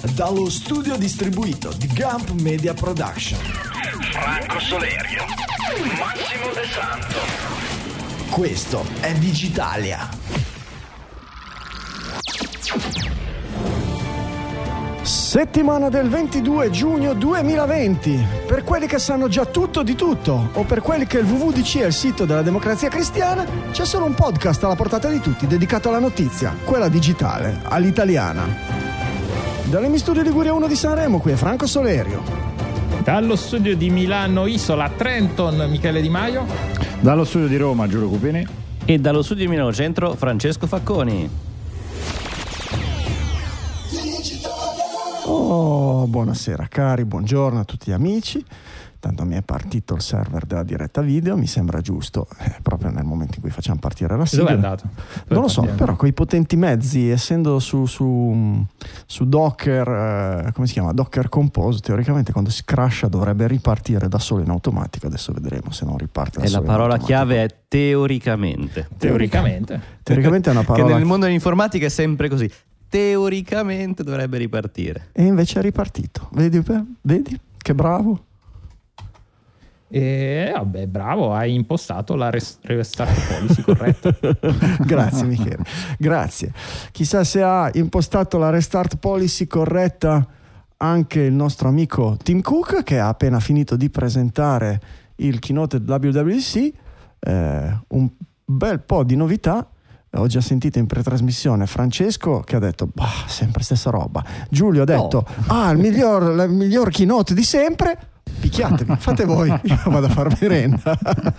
dallo studio distribuito di Gump Media Production. Franco Solerio, Massimo De Santo. Questo è Digitalia. Settimana del 22 giugno 2020. Per quelli che sanno già tutto di tutto, o per quelli che il WWDC è il sito della Democrazia Cristiana, c'è solo un podcast alla portata di tutti dedicato alla notizia, quella digitale, all'italiana. Dall'Emi Studio Liguria 1 di Sanremo, qui è Franco Solerio. Dallo studio di Milano Isola Trenton, Michele Di Maio. Dallo studio di Roma, Giulio Cupini. E dallo studio di Milano Centro, Francesco Facconi. Oh, buonasera cari, buongiorno a tutti gli amici. Tanto mi è partito il server della diretta video, mi sembra giusto, proprio nel momento in cui facciamo partire la sigla. Dove è andato? Non lo so, però con i potenti mezzi, essendo su Docker, come si chiama? Docker Compose, teoricamente quando si crasha dovrebbe ripartire da solo in automatico. Adesso vedremo se non riparte da E solo. la parola chiave è teoricamente. Teoricamente è una parola che nel mondo dell'informatica è sempre così. Teoricamente dovrebbe ripartire. E invece è ripartito. Vedi che bravo. E vabbè, bravo, hai impostato la restart policy corretta. Grazie Michele, grazie. Chissà se ha impostato la restart policy corretta anche il nostro amico Tim Cook, che ha appena finito di presentare il keynote WWDC. Un bel po' di novità. Ho già sentito in pretrasmissione Francesco che ha detto sempre stessa roba. Giulio ha detto il miglior keynote di sempre. Picchiatevi, fate voi, io vado a far merenda.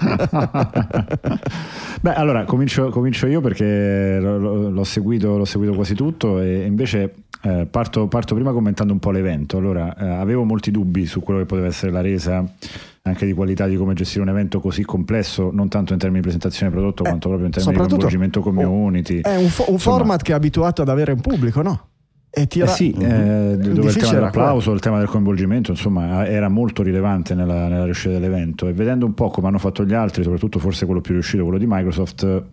Beh, allora comincio io perché l'ho seguito quasi tutto, e invece parto prima commentando un po' l'evento. Allora, avevo molti dubbi su quello che poteva essere la resa anche di qualità di come gestire un evento così complesso, non tanto in termini di presentazione prodotto quanto proprio in termini di coinvolgimento community. È un format che è abituato ad avere un pubblico, no? E dove il tema dell'applauso, il tema del coinvolgimento, insomma, era molto rilevante nella riuscita dell'evento. E vedendo un po' come hanno fatto gli altri, soprattutto forse quello più riuscito, quello di Microsoft,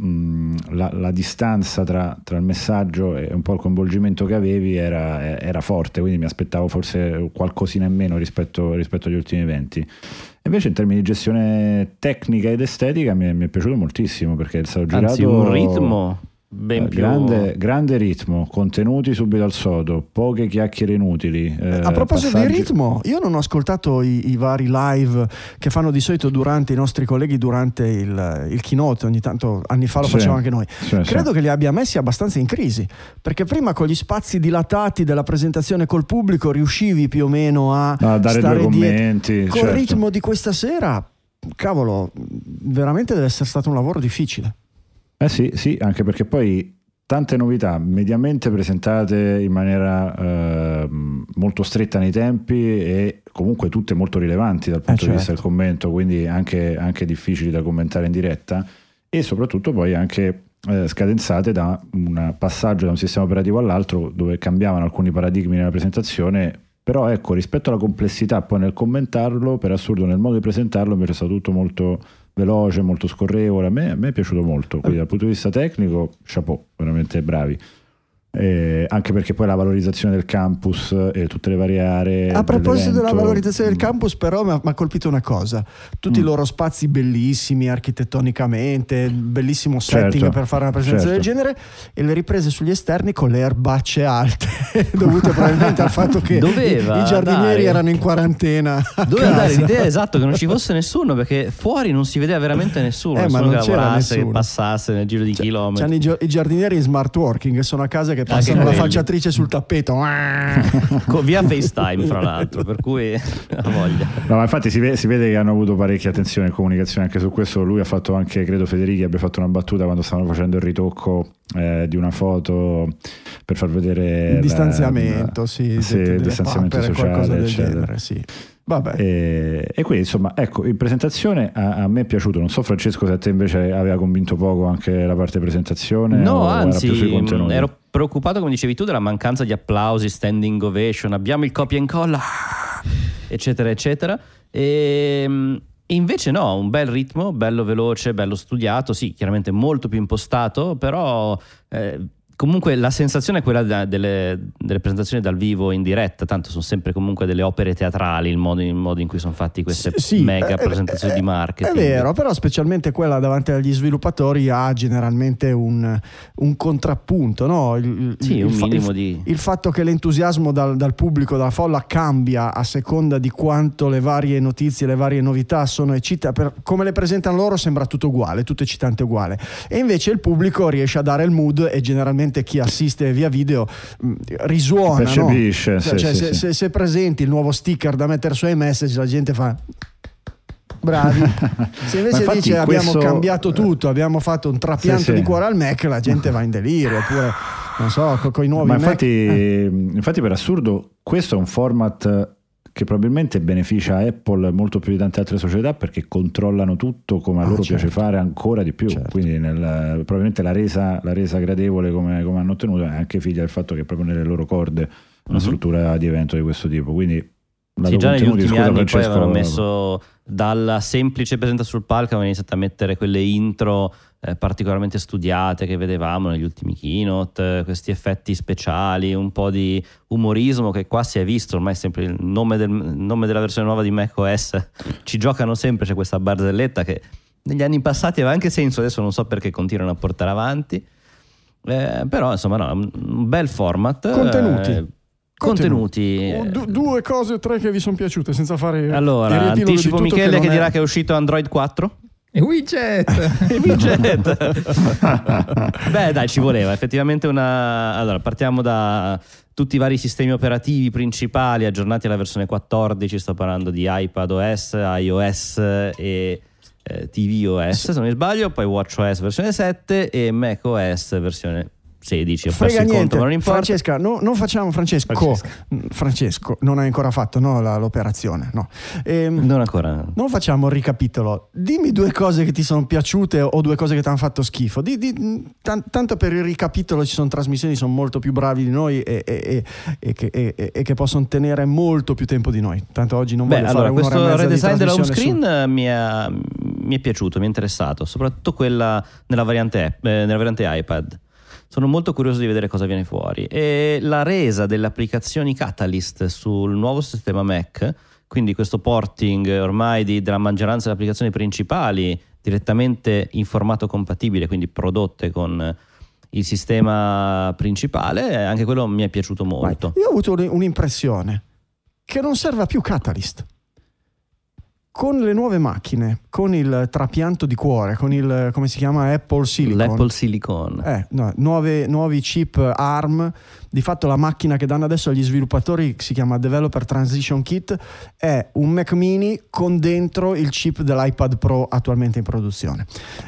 la distanza tra il messaggio e un po' il coinvolgimento che avevi era forte, quindi mi aspettavo forse qualcosina in meno rispetto agli ultimi eventi. Invece in termini di gestione tecnica ed estetica mi è piaciuto moltissimo, perché è stato girato, anzi, un ritmo ben più grande ritmo, contenuti subito al sodo, poche chiacchiere inutili. A proposito di ritmo, io non ho ascoltato i vari live che fanno di solito durante i nostri colleghi durante il keynote, ogni tanto anni fa lo facevamo anche noi. Credo che li abbia messi abbastanza in crisi, perché prima con gli spazi dilatati della presentazione col pubblico riuscivi più o meno a dare stare due commenti. Col ritmo di questa sera, cavolo, veramente deve essere stato un lavoro difficile. Sì, anche perché poi tante novità mediamente presentate in maniera molto stretta nei tempi, e comunque tutte molto rilevanti dal punto di vista del commento, quindi anche difficili da commentare in diretta, e soprattutto poi anche scadenzate da un passaggio da un sistema operativo all'altro, dove cambiavano alcuni paradigmi nella presentazione. Però ecco, rispetto alla complessità poi nel commentarlo, per assurdo nel modo di presentarlo invece è stato tutto molto veloce, molto scorrevole. A me è piaciuto molto, quindi dal punto di vista tecnico chapeau, veramente bravi. Anche perché poi la valorizzazione del campus e tutte le varie aree. A proposito della valorizzazione del campus, però mi ha colpito una cosa: tutti i loro spazi bellissimi architettonicamente, bellissimo setting per fare una presentazione del genere, e le riprese sugli esterni con le erbacce alte dovute probabilmente al fatto che i giardinieri erano in quarantena. Doveva dare l'idea esatto che non ci fosse nessuno, perché fuori non si vedeva veramente nessuno, ma non che c'era lavorasse, nessuno, che passasse nel giro di chilometri. C'hanno i giardinieri in smart working, che sono a casa che passano la falciatrice sul tappeto via FaceTime, fra l'altro, per cui ha voglia. No, ma infatti si vede che hanno avuto parecchia attenzione e comunicazione anche su questo. Lui ha fatto anche, credo Federici abbia fatto una battuta quando stavano facendo il ritocco di una foto per far vedere il distanziamento, il distanziamento sociale, eccetera. Genere, sì. Vabbè. E quindi insomma, ecco, in presentazione a me è piaciuto. Non so Francesco se a te invece aveva convinto poco anche la parte presentazione. No, anzi, era più sui contenuti. Ero preoccupato, come dicevi tu, della mancanza di applausi, standing ovation, abbiamo il copia e incolla, eccetera eccetera, e invece no, un bel ritmo, bello veloce, bello studiato, sì, chiaramente molto più impostato, però Comunque la sensazione è quella delle presentazioni dal vivo in diretta, tanto sono sempre comunque delle opere teatrali il modo in cui sono fatti queste mega presentazioni di marketing. È vero, però specialmente quella davanti agli sviluppatori ha generalmente un contrappunto, no? Un minimo di... Il fatto che l'entusiasmo dal pubblico, dalla folla cambia a seconda di quanto le varie notizie, le varie novità sono eccitanti, come le presentano loro sembra tutto uguale, tutto eccitante uguale, e invece il pubblico riesce a dare il mood e generalmente chi assiste via video risuona, percepisce, no? Se presenti il nuovo sticker da mettere su iMessage, la gente fa bravi. Se invece dice abbiamo cambiato tutto, abbiamo fatto un trapianto di cuore al Mac, la gente va in delirio, oppure non so, con i nuovi Mac. Infatti per assurdo questo è un format che probabilmente beneficia Apple molto più di tante altre società, perché controllano tutto come a loro piace fare ancora di più, quindi probabilmente la resa gradevole come hanno ottenuto è anche figlia del fatto che proprio nelle loro corde una struttura di evento di questo tipo, quindi già negli ultimi anni poi avevano messo, dalla semplice presenza sul palco avevano iniziato a mettere quelle intro particolarmente studiate che vedevamo negli ultimi keynote, questi effetti speciali, un po' di umorismo che qua si è visto, ormai è sempre il nome della versione nuova di macOS, ci giocano sempre, c'è questa barzelletta che negli anni passati aveva anche senso, adesso non so perché continuano a portare avanti, però insomma no, un bel format. Contenuti. Due cose o tre che vi sono piaciute senza fare. Allora, anticipo Michele che dirà che è uscito Android 4. E widget. Beh dai, ci voleva effettivamente allora partiamo da tutti i vari sistemi operativi principali aggiornati alla versione 14, sto parlando di iPadOS, iOS e tvOS se non mi sbaglio, poi WatchOS versione 7 e macOS versione 16. Ho perso il conto, ma non importa. Francesca, non facciamo Francesco non hai ancora fatto l'operazione, no. Non ancora. Non facciamo il ricapitolo. Dimmi due cose che ti sono piaciute o due cose che ti hanno fatto schifo. Tanto per il ricapitolo ci sono trasmissioni, sono molto più bravi di noi e che possono tenere molto più tempo di noi. Tanto oggi non voglio fare un'ora e mezza questo redesign di della home trasmissione screen mi è piaciuto, mi è interessato, soprattutto quella nella variante iPad. Sono molto curioso di vedere cosa viene fuori, e la resa delle applicazioni Catalyst sul nuovo sistema Mac, quindi questo porting ormai della maggioranza delle applicazioni principali direttamente in formato compatibile, quindi prodotte con il sistema principale, anche quello mi è piaciuto molto. Io ho avuto un'impressione che non serva più Catalyst. Con le nuove macchine, con il trapianto di cuore, con il, come si chiama, Apple Silicon. L'Apple Silicon. Nuovi chip ARM. Di fatto la macchina che danno adesso agli sviluppatori, che si chiama Developer Transition Kit, è un Mac mini con dentro il chip dell'iPad Pro attualmente in produzione.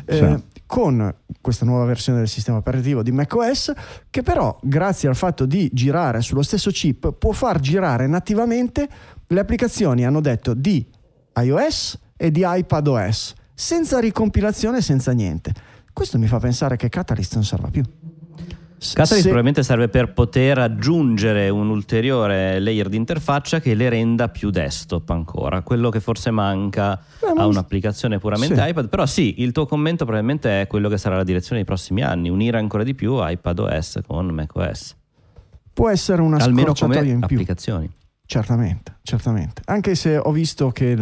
Con questa nuova versione del sistema operativo di macOS, che però grazie al fatto di girare sullo stesso chip può far girare nativamente le applicazioni, hanno detto, di iOS e di iPadOS, senza ricompilazione, senza niente. Questo mi fa pensare che Catalyst non serva più. Catalyst probabilmente serve per poter aggiungere un ulteriore layer di interfaccia che le renda più desktop ancora, quello che forse manca a un'applicazione puramente iPad. Però sì, il tuo commento probabilmente è quello che sarà la direzione dei prossimi anni, unire ancora di più iPadOS con macOS. Può essere una almeno scorciatoia come in più. applicazioni. Certamente. Anche se ho visto che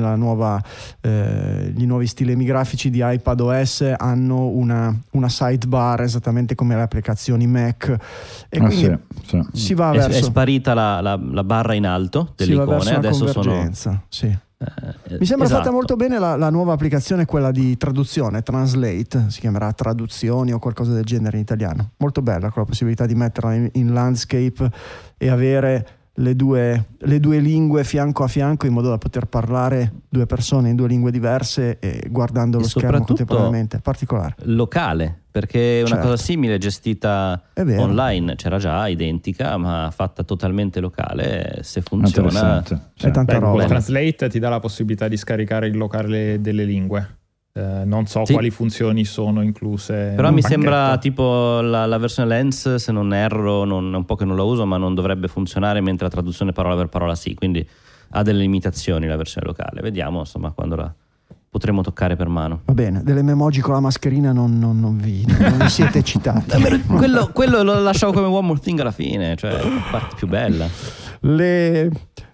gli nuovi stilemi grafici di iPadOS hanno una sidebar esattamente come le applicazioni Mac, e quindi si va verso. È sparita la barra in alto delle icone, adesso convergenza. Mi sembra fatta molto bene la nuova applicazione, quella di traduzione, Translate, si chiamerà Traduzioni o qualcosa del genere in italiano. Molto bella, con la possibilità di metterla in landscape e avere le due lingue fianco a fianco, in modo da poter parlare due persone in due lingue diverse e guardando lo schermo contemporaneamente. Particolare. Locale, perché una cosa simile gestita online c'era già, identica, ma fatta totalmente locale, se funziona è tanta roba. Translate ti dà la possibilità di scaricare il locale delle lingue. Non so quali funzioni sono incluse, però mi sembra tipo la versione Lens, se non erro, è un po' che non la uso, ma non dovrebbe funzionare, mentre la traduzione parola per parola sì, quindi ha delle limitazioni la versione locale. Vediamo insomma quando potremo toccare per mano. Va bene, delle memoji con la mascherina non vi siete eccitati. quello lo lasciavo come one more thing alla fine, cioè la parte più bella. Le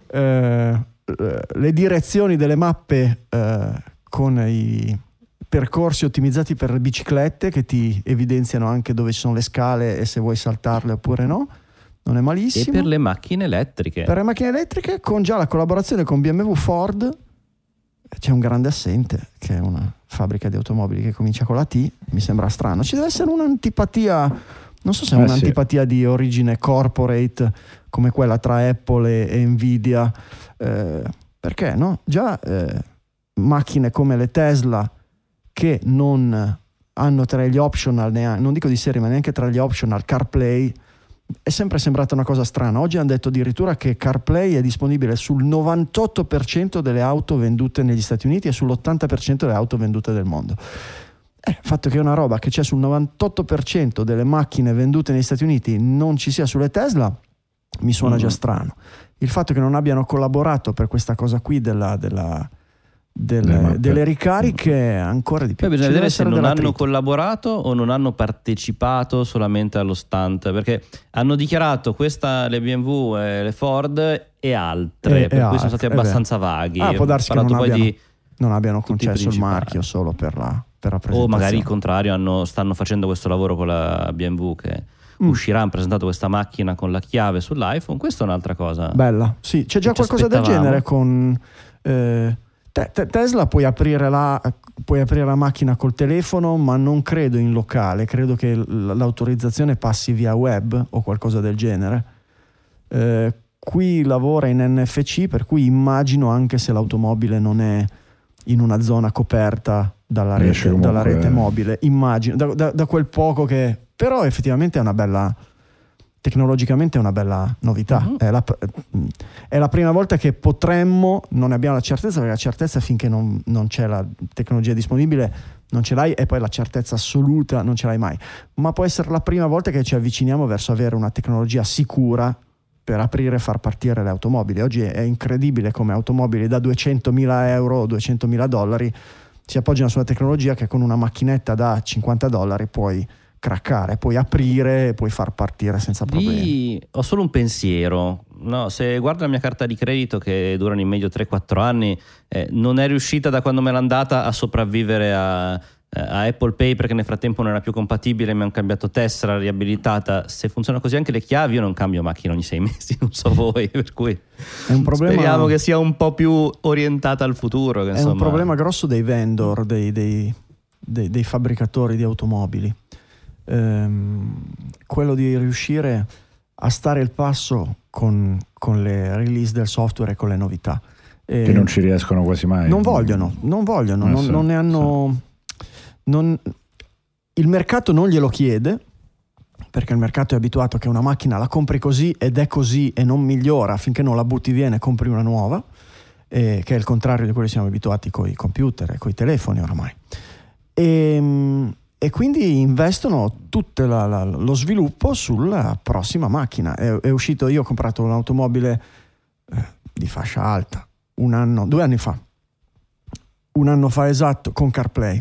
direzioni delle mappe con i percorsi ottimizzati per le biciclette che ti evidenziano anche dove ci sono le scale e se vuoi saltarle oppure no, non è malissimo. E per le macchine elettriche. Per le macchine elettriche, con già la collaborazione con BMW Ford, c'è un grande assente che è una fabbrica di automobili che comincia con la T. Mi sembra strano, ci deve essere un'antipatia, non so se è un'antipatia di origine corporate come quella tra Apple e Nvidia, perché no? Già macchine come le Tesla che non hanno tra gli optional, non dico di serie ma neanche tra gli optional CarPlay, è sempre sembrata una cosa strana. Oggi hanno detto addirittura che CarPlay è disponibile sul 98% delle auto vendute negli Stati Uniti e sull'80% delle auto vendute del mondo. Il fatto che una roba che c'è sul 98% delle macchine vendute negli Stati Uniti non ci sia sulle Tesla mi suona già strano. Il fatto che non abbiano collaborato per questa cosa qui delle ricariche ancora di più. Poi bisogna vedere se non hanno collaborato o non hanno partecipato solamente allo stand, perché hanno dichiarato questa le BMW, le Ford e altre, per cui sono stati abbastanza vaghi. Può darsi che non abbiano concesso il marchio solo per la presentazione. O magari il contrario, stanno facendo questo lavoro con la BMW che uscirà, hanno presentato questa macchina con la chiave sull'iPhone. Questa è un'altra cosa bella. Sì, c'è già qualcosa del genere con Tesla. Puoi aprire la macchina col telefono, ma non credo in locale, credo che l'autorizzazione passi via web o qualcosa del genere. Qui lavora in NFC, per cui immagino, anche se l'automobile non è in una zona coperta dalla rete mobile, immagino da quel poco che, però effettivamente è una bella, tecnologicamente è una bella novità. È la prima volta che potremmo, non ne abbiamo la certezza, perché la certezza finché non c'è la tecnologia disponibile non ce l'hai, e poi la certezza assoluta non ce l'hai mai, ma può essere la prima volta che ci avviciniamo verso avere una tecnologia sicura per aprire e far partire le automobili. Oggi è incredibile come automobili da $200.000 o $200.000 si appoggiano su una tecnologia che con una macchinetta da $50 puoi craccare, puoi aprire e puoi far partire senza problemi. Ho solo un pensiero, no? Se guardo la mia carta di credito, che durano in medio 3-4 anni, non è riuscita da quando me l'hanno data a sopravvivere a Apple Pay, perché nel frattempo non era più compatibile, mi hanno cambiato tessera, riabilitata. Se funziona così anche le chiavi, io non cambio macchina ogni 6 mesi, non so voi, per cui è un problema, speriamo che sia un po' più orientata al futuro, che, insomma, è un problema grosso dei vendor, dei fabbricatori di automobili, quello di riuscire a stare il passo con le release del software e con le novità, che non ci riescono quasi mai. Non vogliono, non ne hanno. Il mercato non glielo chiede, perché il mercato è abituato che una macchina la compri così ed è così e non migliora finché non la butti via e compri una nuova, che è il contrario di quello che siamo abituati con i computer e con i telefoni oramai, e quindi investono tutto lo sviluppo sulla prossima macchina. È uscito, io ho comprato un'automobile di fascia alta 2 anni fa, un anno fa esatto, con CarPlay.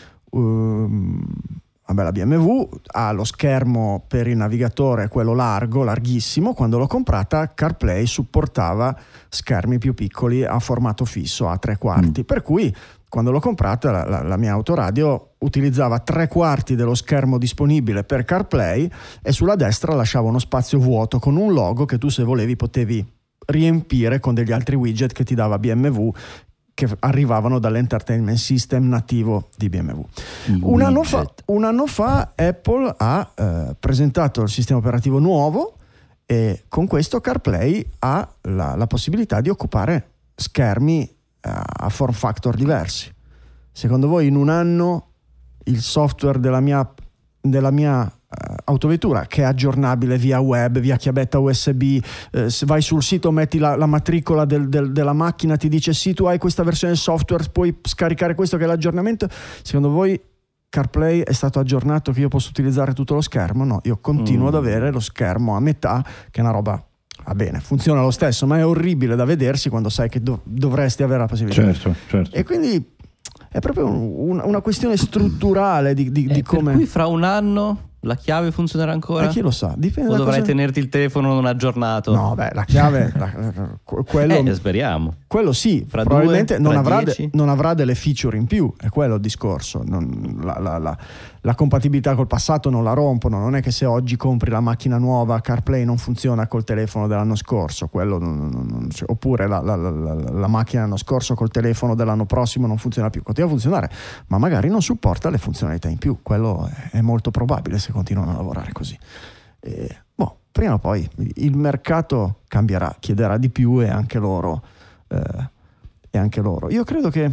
La BMW ha lo schermo per il navigatore, quello larghissimo. Quando l'ho comprata, CarPlay supportava schermi più piccoli a formato fisso a 3/4, per cui quando l'ho comprata la mia autoradio utilizzava 3/4 dello schermo disponibile per CarPlay e sulla destra lasciava uno spazio vuoto con un logo che tu, se volevi, potevi riempire con degli altri widget che ti dava BMW, che arrivavano dall'entertainment system nativo di BMW. Un anno fa Apple ha presentato il sistema operativo nuovo, e con questo CarPlay ha la possibilità di occupare schermi a form factor diversi. Secondo voi in un anno il software della mia autovettura, che è aggiornabile via web, via chiavetta USB, se vai sul sito, metti la matricola della macchina, ti dice sì, tu hai questa versione software, puoi scaricare questo che è l'aggiornamento. Secondo voi CarPlay è stato aggiornato che io posso utilizzare tutto lo schermo? No, io continuo ad avere lo schermo a metà, che è una roba, va bene, funziona lo stesso, ma è orribile da vedersi quando sai che dovresti avere la possibilità. Certo. E quindi è proprio una questione strutturale di come... Per cui fra un anno la chiave funzionerà ancora? Chi lo sa, dipende da dovrai tenerti il telefono non aggiornato? No, beh, la chiave quello speriamo. Quello sì, fra probabilmente 2, non avrà delle feature in più, è quello il discorso. La compatibilità col passato non la rompono, non è che se oggi compri la macchina nuova CarPlay non funziona col telefono dell'anno scorso, quello oppure la macchina dell'anno scorso col telefono dell'anno prossimo non funziona più, continua a funzionare, ma magari non supporta le funzionalità in più, quello è molto probabile se continuano a lavorare così. Prima o poi il mercato cambierà, chiederà di più e anche loro. Io credo che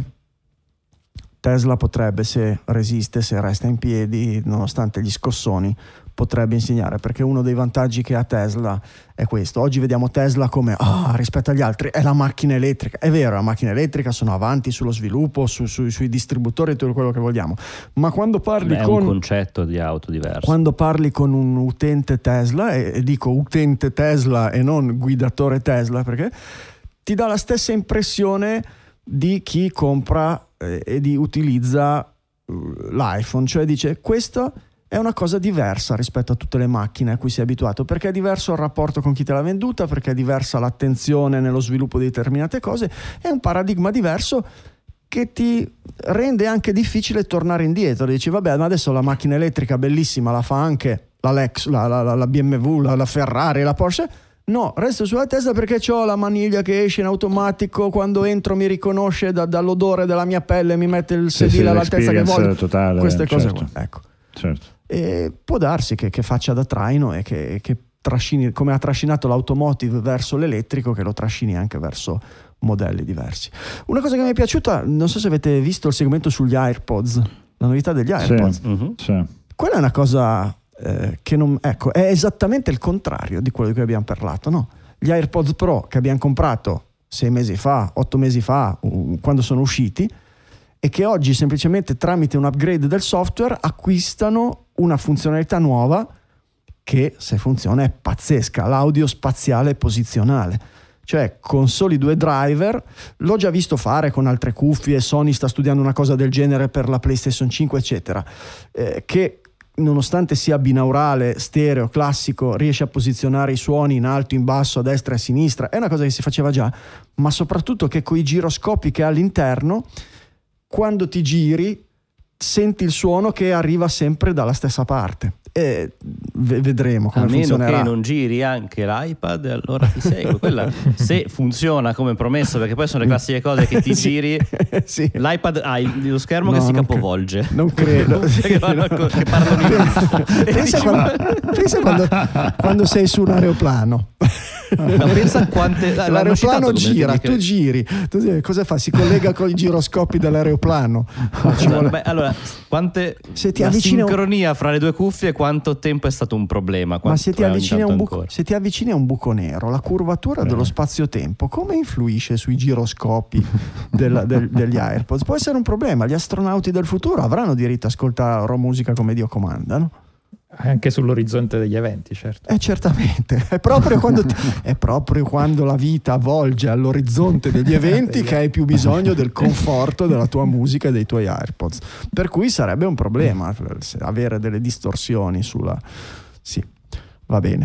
Tesla potrebbe, se resiste, se resta in piedi, nonostante gli scossoni, potrebbe insegnare, perché uno dei vantaggi che ha Tesla è questo. Oggi vediamo Tesla come rispetto agli altri è la macchina elettrica. È vero, la macchina elettrica, sono avanti sullo sviluppo, sui distributori e tutto quello che vogliamo, ma quando parli è un concetto di auto diverso. Quando parli con un utente Tesla, e dico utente Tesla e non guidatore Tesla, perché ti dà la stessa impressione di chi compra e di utilizza l'iPhone, cioè dice questa è una cosa diversa rispetto a tutte le macchine a cui sei abituato, perché è diverso il rapporto con chi te l'ha venduta, perché è diversa l'attenzione nello sviluppo di determinate cose, è un paradigma diverso che ti rende anche difficile tornare indietro. Dici vabbè, ma adesso la macchina elettrica bellissima la fa anche la Lexus, la BMW, la Ferrari, la Porsche. No, resto sulla Tesla perché c'ho la maniglia che esce in automatico, quando entro mi riconosce dall'odore della mia pelle, mi mette il sedile all'altezza che voglio, totale, queste cose certo. qua, ecco. Certo. E può darsi che faccia da traino e che trascini, come ha trascinato l'automotive verso l'elettrico, che lo trascini anche verso modelli diversi. Una cosa che mi è piaciuta, non so se avete visto il segmento sugli AirPods, la novità degli AirPods. Sì. Quella è una cosa che non, ecco, è esattamente il contrario di quello di cui abbiamo parlato, no? Gli AirPods Pro che abbiamo comprato 6 mesi fa, 8 mesi fa, quando sono usciti, e che oggi semplicemente tramite un upgrade del software acquistano una funzionalità nuova che, se funziona, è pazzesca, l'audio spaziale posizionale. Cioè con soli 2 driver, l'ho già visto fare con altre cuffie, Sony sta studiando una cosa del genere per la PlayStation 5 eccetera, che nonostante sia binaurale, stereo, classico, riesce a posizionare i suoni in alto, in basso, a destra e a sinistra. È una cosa che si faceva già, ma soprattutto che con i giroscopi che ha all'interno, quando ti giri senti il suono che arriva sempre dalla stessa parte. E vedremo come funzionerà. A meno che non giri anche l'iPad, allora ti seguo. Quella, se funziona come promesso, perché poi sono le classiche cose che ti giri, sì. L'iPad ha lo schermo che si capovolge. Non credo. Che parlano pensa quando sei su un aeroplano. No, pensa quante l'aeroplano gira, tu giri, cosa fa? Si collega con i giroscopi dell'aeroplano. Allora, quante se ti la avvicini sincronia fra le due cuffie, quanto tempo è stato un problema? Ma se ti avvicini a un buco nero, la curvatura dello spazio-tempo come influisce sui giroscopi degli AirPods? Può essere un problema. Gli astronauti del futuro avranno diritto a ascoltare musica come Dio comanda, no? Anche sull'orizzonte degli eventi, certo. Certamente, è proprio quando la vita volge all'orizzonte degli eventi che hai più bisogno del conforto della tua musica e dei tuoi AirPods. Per cui sarebbe un problema avere delle distorsioni sulla... Sì, va bene.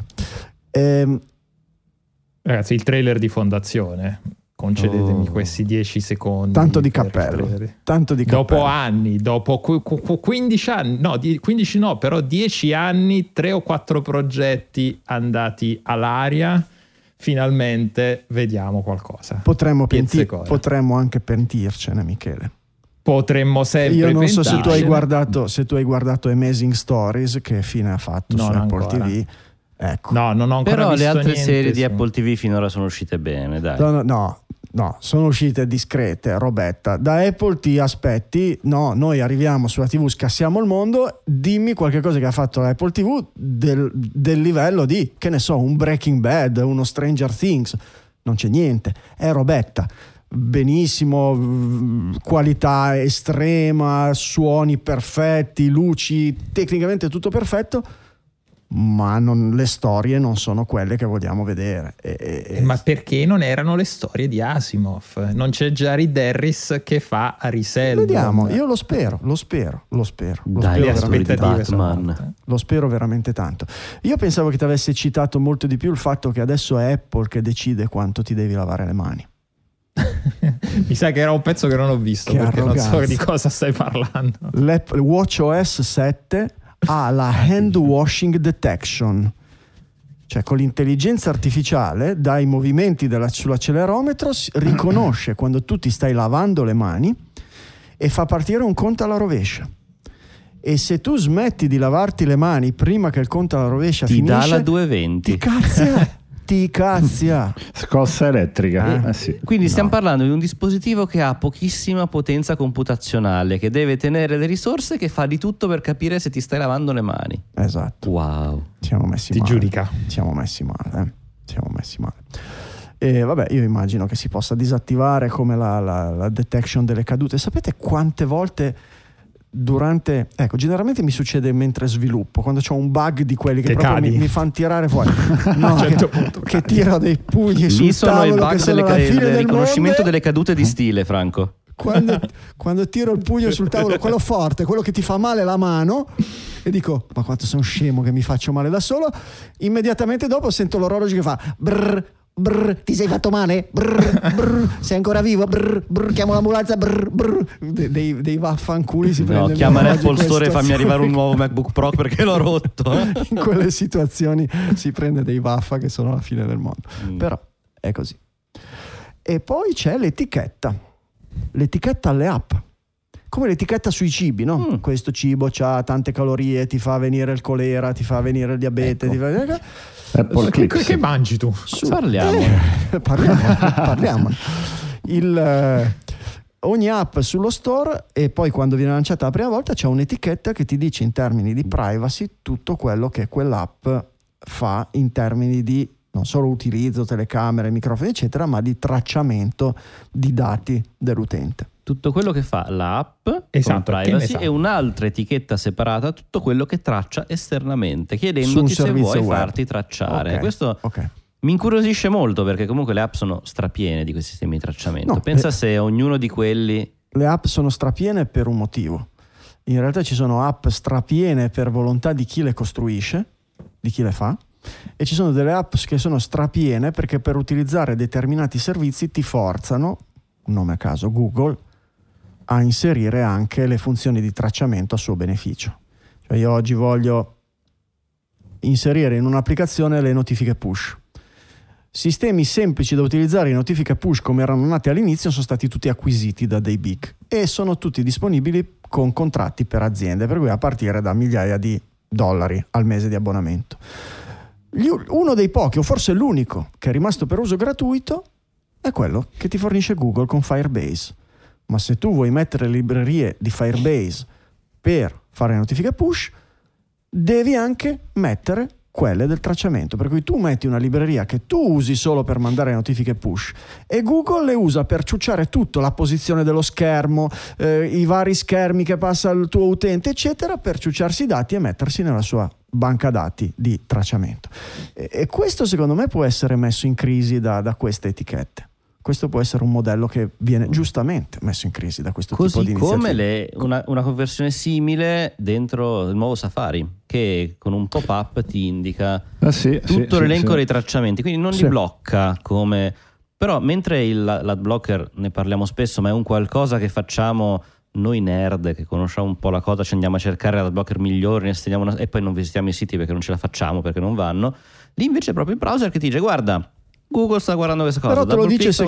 Ragazzi, il trailer di Fondazione, concedetemi questi 10 secondi. Tanto di cappello. Dopo anni, dopo 15 anni, no, 15 no, però 10 anni, 3 o 4 progetti andati all'aria, finalmente vediamo qualcosa. Potremmo anche pentircene, Michele. Potremmo sempre. Io non so se tu hai guardato Amazing Stories, che fine ha fatto su Apple ancora. TV. Ecco. No, non ho ancora però visto le altre niente, serie di Apple TV finora sono uscite bene, dai. No, sono uscite discrete, robetta. Da Apple ti aspetti, no, noi arriviamo sulla TV, scassiamo il mondo, dimmi qualche cosa che ha fatto la Apple TV del livello di, che ne so, un Breaking Bad, uno Stranger Things. Non c'è niente, è robetta. Benissimo, qualità estrema, suoni perfetti, luci, tecnicamente tutto perfetto, ma le storie non sono quelle che vogliamo vedere. Ma perché non erano le storie di Asimov? Non c'è Jared Harris che fa Ariseldon. Vediamo, io lo spero. Dai, le aspettative Batman. Lo spero veramente tanto. Io pensavo che ti avesse citato molto di più il fatto che adesso è Apple che decide quanto ti devi lavare le mani. Mi sa che era un pezzo che non ho visto, che perché arroganza. non so di cosa stai parlando. WatchOS 7 ha la hand washing detection, cioè con l'intelligenza artificiale dai movimenti sull'accelerometro riconosce quando tu ti stai lavando le mani e fa partire un conto alla rovescia. E se tu smetti di lavarti le mani prima che il conto alla rovescia ti finisce, dà la 220. ti cazzia. Scossa elettrica. Sì. Quindi stiamo parlando di un dispositivo che ha pochissima potenza computazionale, che deve tenere le risorse, che fa di tutto per capire se ti stai lavando le mani. Esatto. Wow. Siamo messi Ti male. giudica. Siamo messi male. E vabbè, io immagino che si possa disattivare come la detection delle cadute. Sapete quante volte generalmente mi succede mentre sviluppo, quando c'ho un bug di quelli che proprio mi fanno tirare fuori, no, che tiro dei pugni sul sono tavolo, i bug del riconoscimento delle cadute di stile, Franco. Quando tiro il pugno sul tavolo, quello forte, quello che ti fa male la mano, e dico ma quanto sono scemo che mi faccio male da solo, immediatamente dopo sento l'orologio che fa brr, brr, ti sei fatto male? Brr, brr, sei ancora vivo? Brr, brr, chiamo l'ambulanza? Brr, brr. Dei vaffanculi si prende. Chiama l'Apple Store e fammi arrivare un nuovo MacBook Pro perché l'ho rotto. In quelle situazioni si prende dei vaffa che sono la fine del mondo. Però è così. E poi c'è l'etichetta alle app. Come l'etichetta sui cibi, no? Questo cibo ha tante calorie, ti fa venire il colera, ti fa venire il diabete, ti fa... Che mangi tu? Parliamo. Ogni app sullo store, e poi quando viene lanciata la prima volta c'è un'etichetta che ti dice in termini di privacy tutto quello che quell'app fa in termini di non solo utilizzo, telecamere, microfoni eccetera, ma di tracciamento di dati dell'utente. Tutto quello che fa l'app, esatto, con privacy, e un'altra etichetta separata, tutto quello che traccia esternamente, chiedendoti se vuoi farti tracciare. Okay. Questo mi incuriosisce molto, perché comunque le app sono strapiene di questi sistemi di tracciamento. No, pensa se ognuno di quelli... Le app sono strapiene per un motivo. In realtà ci sono app strapiene per volontà di chi le costruisce, di chi le fa, e ci sono delle app che sono strapiene perché per utilizzare determinati servizi ti forzano, nome a caso Google, a inserire anche le funzioni di tracciamento a suo beneficio. Cioè io oggi voglio inserire in un'applicazione le notifiche push. Sistemi semplici da utilizzare in notifiche push come erano nati all'inizio sono stati tutti acquisiti da dei big e sono tutti disponibili con contratti per aziende, per cui a partire da migliaia di dollari al mese di abbonamento. Uno dei pochi, o forse l'unico, che è rimasto per uso gratuito è quello che ti fornisce Google con Firebase. Ma se tu vuoi mettere le librerie di Firebase per fare notifiche push, devi anche mettere quelle del tracciamento, per cui tu metti una libreria che tu usi solo per mandare notifiche push e Google le usa per ciucciare tutto, la posizione dello schermo, i vari schermi che passa il tuo utente eccetera, per ciucciarsi i dati e mettersi nella sua banca dati di tracciamento. E questo secondo me può essere messo in crisi da queste etichette. Questo può essere un modello che viene giustamente messo in crisi da questo tipo di iniziative. Come una conversione simile dentro il nuovo Safari, che con un pop-up ti indica tutto l'elenco dei tracciamenti, quindi non li blocca come... Però mentre l'adblocker, ne parliamo spesso, ma è un qualcosa che facciamo noi nerd, che conosciamo un po' la cosa, ci andiamo a cercare l'adblocker migliore, e poi non visitiamo i siti perché non ce la facciamo, perché non vanno. Lì invece è proprio il browser che ti dice guarda, Google sta guardando questa cosa, però te lo dice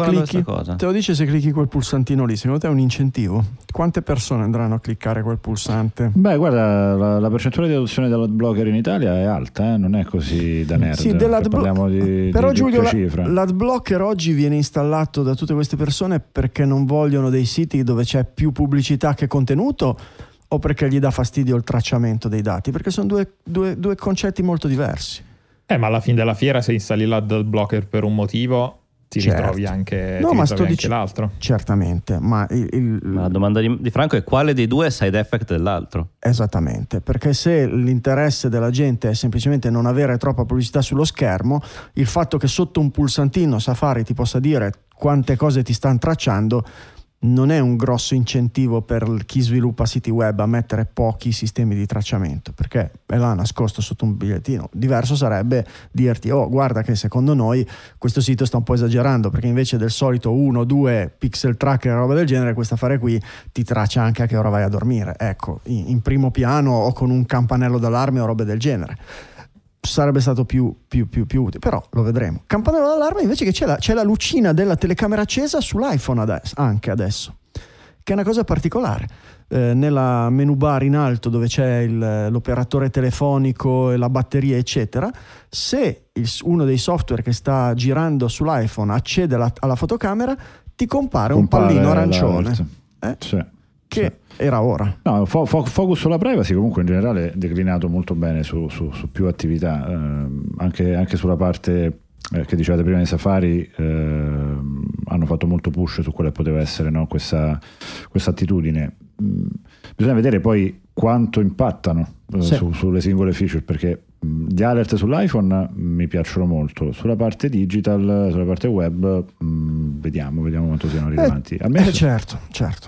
se clicchi quel pulsantino lì. Secondo te è un incentivo? Quante persone andranno a cliccare quel pulsante? Beh, guarda, la percentuale di adozione dell'adblocker in Italia è alta, non è così da nerd. Sì, parliamo di però di Giulio, cifra. L'adblocker oggi viene installato da tutte queste persone perché non vogliono dei siti dove c'è più pubblicità che contenuto, o perché gli dà fastidio il tracciamento dei dati? Perché sono due concetti molto diversi. Ma alla fine della fiera, se installi l'adblocker per un motivo, ti ritrovi anche, anche l'altro. Certamente, ma la domanda di Franco è: quale dei due è side effect dell'altro? Esattamente, perché se l'interesse della gente è semplicemente non avere troppa pubblicità sullo schermo, il fatto che sotto un pulsantino Safari ti possa dire quante cose ti stanno tracciando non è un grosso incentivo per chi sviluppa siti web a mettere pochi sistemi di tracciamento, perché è là nascosto sotto un bigliettino. Diverso sarebbe dirti: oh, guarda che secondo noi questo sito sta un po' esagerando, perché invece del solito 1-2 pixel tracker e roba del genere, questo affare qui ti traccia anche a che ora vai a dormire, ecco, in primo piano o con un campanello d'allarme o robe del genere. Sarebbe stato più utile, però lo vedremo. Campanello d'allarme invece che c'è la lucina della telecamera accesa sull'iPhone anche adesso, che è una cosa particolare. Nella menu bar in alto dove c'è l'operatore telefonico e la batteria eccetera, se uno dei software che sta girando sull'iPhone accede alla fotocamera, ti compare un pallino arancione che era ora. No, focus sulla privacy comunque in generale è declinato molto bene su più attività, anche sulla parte che dicevate prima di Safari, hanno fatto molto push su quella che poteva essere, no, questa attitudine. Bisogna vedere poi quanto impattano sulle singole feature, perché gli alert sull'iPhone mi piacciono molto, sulla parte digital, sulla parte web vediamo quanto siano rilevanti. A me certo.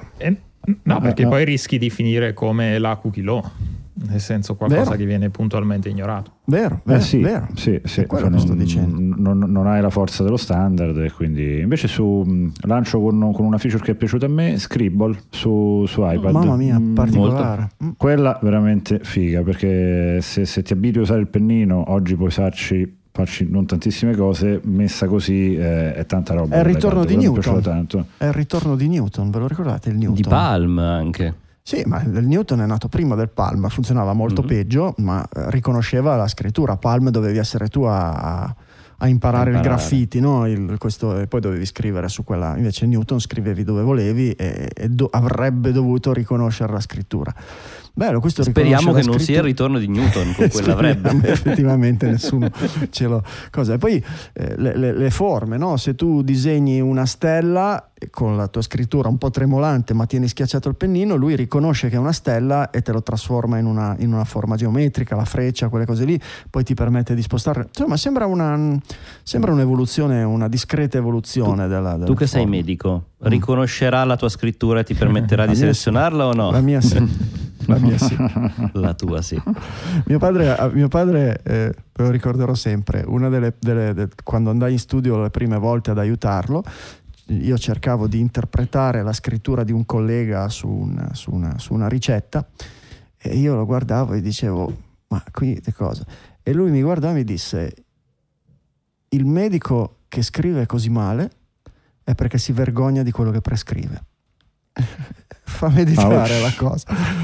No, perché poi rischi di finire come la cookie law, nel senso qualcosa che viene puntualmente ignorato. Vero. Sì. È quello che sto dicendo. Non hai la forza dello standard, e quindi invece lancio con una feature che è piaciuta a me, Scribble su iPad. Mamma mia, particolare. Quella veramente figa, perché se ti abitui a usare il pennino, oggi puoi farci non tantissime cose, messa così è tanta roba. È il ritorno di Newton. È il ritorno di Newton, ve lo ricordate il Newton? Di Palm anche. Sì, ma il Newton è nato prima del Palm, funzionava molto peggio, ma riconosceva la scrittura. Palm dovevi essere tu a imparare il graffiti, no? E poi dovevi scrivere su quella. Invece Newton scrivevi dove volevi e avrebbe dovuto riconoscere la scrittura. Bello, questo. Speriamo che non sia il ritorno di Newton con quell'avrebbe. Effettivamente nessuno ce lo cosa. E poi le forme, no? Se tu disegni una stella con la tua scrittura un po' tremolante ma tieni schiacciato il pennino, lui riconosce che è una stella e te lo trasforma in una forma geometrica, la freccia, quelle cose lì, poi ti permette di spostarle. Insomma, sembra un'evoluzione, una discreta evoluzione della tu che sei medico, riconoscerà la tua scrittura e ti permetterà di selezionarla o no? La mia sì. La mia sì. La tua sì. Mio padre me lo ricorderò sempre, una quando andai in studio le prime volte ad aiutarlo, io cercavo di interpretare la scrittura di un collega su una ricetta e io lo guardavo e dicevo: ma qui che cosa? E lui mi guardava e mi disse: il medico che scrive così male è perché si vergogna di quello che prescrive. Fa meditare la cosa.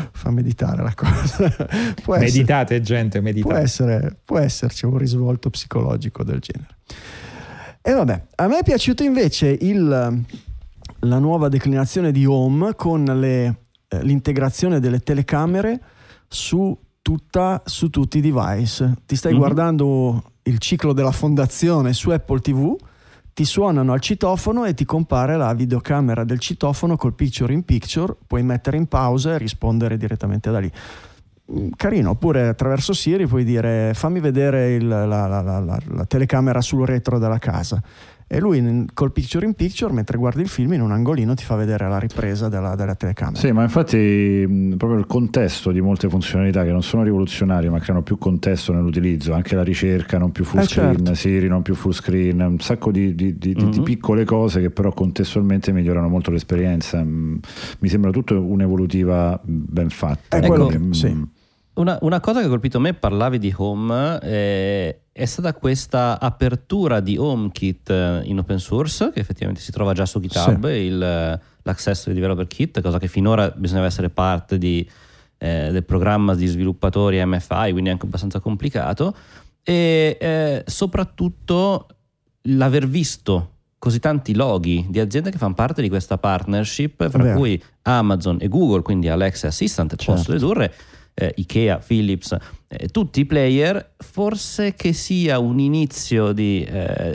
Meditate, gente, meditate. Può esserci un risvolto psicologico del genere. E vabbè, a me è piaciuto invece la nuova declinazione di Home con l'integrazione delle telecamere su tutti i device. Ti stai guardando il ciclo della fondazione su Apple TV, ti suonano al citofono e ti compare la videocamera del citofono col picture in picture, puoi mettere in pausa e rispondere direttamente da lì. Carino. Oppure attraverso Siri puoi dire: fammi vedere la telecamera sul retro della casa, e lui col picture in picture, mentre guardi il film, in un angolino ti fa vedere la ripresa della telecamera. Sì, ma infatti proprio il contesto di molte funzionalità che non sono rivoluzionarie ma creano più contesto nell'utilizzo, anche la ricerca non più full screen, certo. Siri non più full screen, un sacco di piccole cose che però contestualmente migliorano molto l'esperienza. Mi sembra tutto un'evolutiva ben fatta. Sì. Una cosa che ha colpito me, parlavi di Home, è stata questa apertura di HomeKit in open source, che effettivamente si trova già su GitHub, sì. L'Access Developer Kit, cosa che finora bisognava essere parte del programma di sviluppatori MFI, quindi anche abbastanza complicato, e soprattutto l'aver visto così tanti loghi di aziende che fanno parte di questa partnership, fra cui Amazon e Google, quindi Alexa Assistant, certo. Posso dedurre Ikea, Philips, tutti i player, forse che sia un inizio di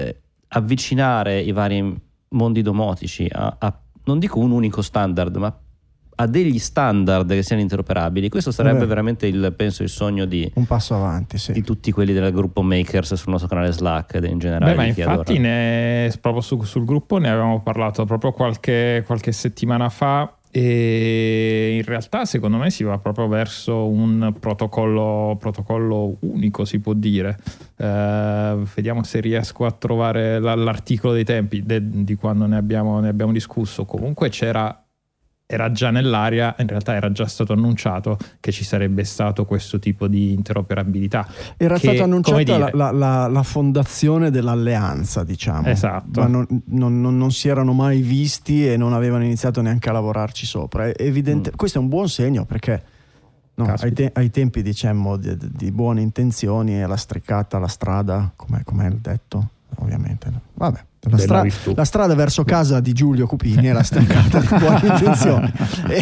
avvicinare i vari mondi domotici a non dico un unico standard, ma a degli standard che siano interoperabili, questo sarebbe veramente penso il sogno di un passo avanti, sì, di tutti quelli del gruppo Makers sul nostro canale Slack ed in generale. Ma infatti proprio sul gruppo ne avevamo parlato proprio qualche settimana fa, e in realtà secondo me si va proprio verso un protocollo unico, si può dire. Vediamo se riesco a trovare l'articolo dei tempi di quando ne abbiamo discusso. Comunque era già nell'aria, in realtà era già stato annunciato che ci sarebbe stato questo tipo di interoperabilità. Era stata annunciata la fondazione dell'alleanza, diciamo. Esatto. Ma non si erano mai visti e non avevano iniziato neanche a lavorarci sopra. È evidente, questo è un buon segno, perché ai tempi, diciamo, di buone intenzioni è lastricata la strada, come il detto, ovviamente. Vabbè. La strada verso casa di Giulio Cupini è lastricata di buone intenzioni,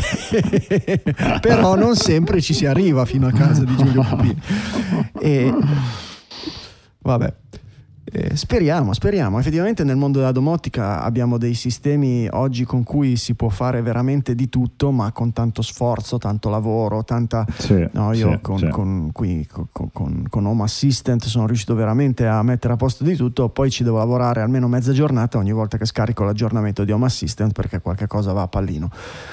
però non sempre ci si arriva fino a casa di Giulio Cupini. Vabbè. Speriamo. Effettivamente nel mondo della domotica abbiamo dei sistemi oggi con cui si può fare veramente di tutto, ma con tanto sforzo, tanto lavoro, con Home Assistant sono riuscito veramente a mettere a posto di tutto. Poi ci devo lavorare almeno mezza giornata ogni volta che scarico l'aggiornamento di Home Assistant, perché qualche cosa va a pallino.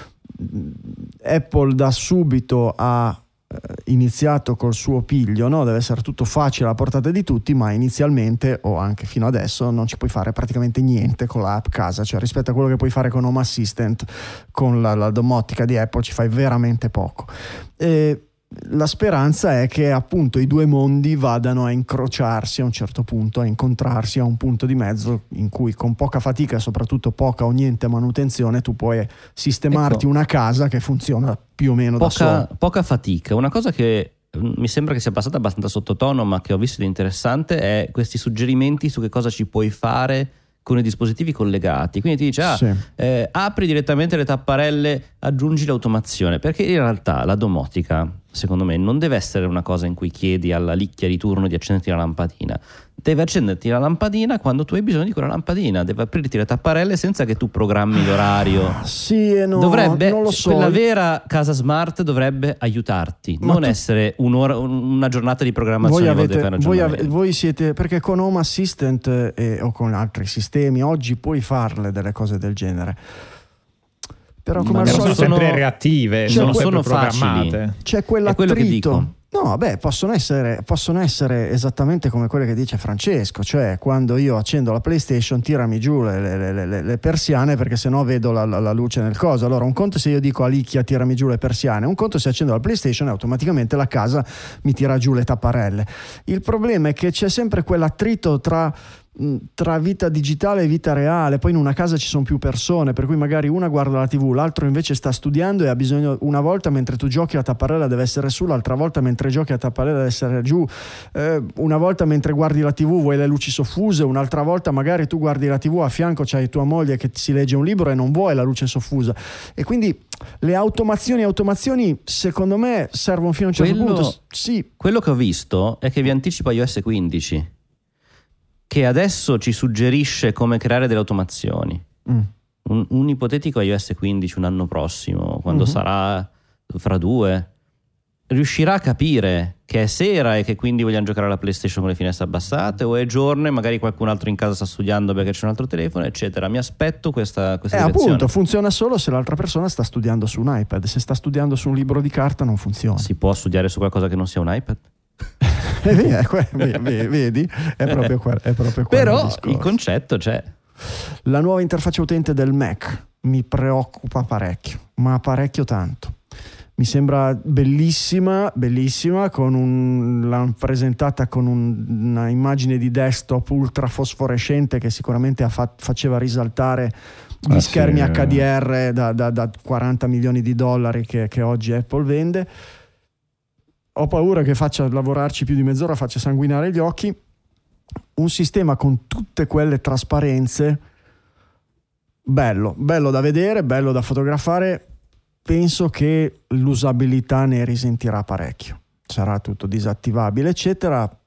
Apple da subito ha iniziato col suo piglio, no? Deve essere tutto facile alla portata di tutti, ma inizialmente o anche fino adesso non ci puoi fare praticamente niente con l'app casa, cioè rispetto a quello che puoi fare con Home Assistant, con la domotica di Apple ci fai veramente poco. La speranza è che appunto i due mondi vadano a incrociarsi a un certo punto, a incontrarsi a un punto di mezzo in cui con poca fatica e soprattutto poca o niente manutenzione tu puoi sistemarti una casa che funziona più o meno da sola. Poca fatica. Una cosa che mi sembra che sia passata abbastanza sottotono, ma che ho visto di interessante, è questi suggerimenti su che cosa ci puoi fare con i dispositivi collegati. Quindi ti dice apri direttamente le tapparelle, aggiungi l'automazione, perché in realtà la domotica secondo me non deve essere una cosa in cui chiedi alla licchia di turno di accenderti la lampadina. Deve accenderti la lampadina quando tu hai bisogno di quella lampadina, deve aprirti le tapparelle senza che tu programmi l'orario. Sì e no, dovrebbe, non lo so. Quella vera casa smart dovrebbe aiutarti, non essere una giornata di programmazione. Voi siete, perché con Home Assistant o con altri sistemi oggi puoi farle delle cose del genere. Però come al solito sono sempre reattive, non sono programmate. C'è quell'attrito. No, beh, possono essere esattamente come quelle che dice Francesco, cioè quando io accendo la PlayStation tirami giù le persiane perché sennò vedo la luce nel coso. Allora un conto se io dico a Licchia tirami giù le persiane, un conto se accendo la PlayStation e automaticamente la casa mi tira giù le tapparelle. Il problema è che c'è sempre quell'attrito tra vita digitale e vita reale. Poi in una casa ci sono più persone, per cui magari una guarda la TV, l'altro invece sta studiando e ha bisogno, una volta mentre tu giochi la tapparella deve essere su, l'altra volta mentre giochi la tapparella deve essere giù, una volta mentre guardi la TV vuoi le luci soffuse, un'altra volta magari tu guardi la TV, a fianco c'hai tua moglie che si legge un libro e non vuoi la luce soffusa, e quindi le automazioni secondo me servono fino a un certo punto. Sì. Quello che ho visto è che vi anticipa iOS 15, che adesso ci suggerisce come creare delle automazioni. Un ipotetico iOS 15 un anno prossimo, quando sarà fra 2, riuscirà a capire che è sera e che quindi vogliamo giocare alla PlayStation con le finestre abbassate, o è giorno e magari qualcun altro in casa sta studiando perché c'è un altro telefono, eccetera. Mi aspetto questa direzione. Appunto, funziona solo se l'altra persona sta studiando su un iPad. Se sta studiando su un libro di carta non funziona. Si può studiare su qualcosa che non sia un iPad? Vedi? È proprio quello. Però il concetto c'è. La nuova interfaccia utente del Mac mi preoccupa parecchio, ma parecchio tanto. Mi sembra bellissima, l'hanno presentata con una immagine di desktop ultra fosforescente che sicuramente faceva risaltare gli schermi HDR da 40 milioni di dollari che oggi Apple vende. Ho paura che faccia lavorarci più di mezz'ora, faccia sanguinare gli occhi. Un sistema con tutte quelle trasparenze, bello da vedere, bello da fotografare. Penso che l'usabilità ne risentirà parecchio. Sarà tutto disattivabile, eccetera.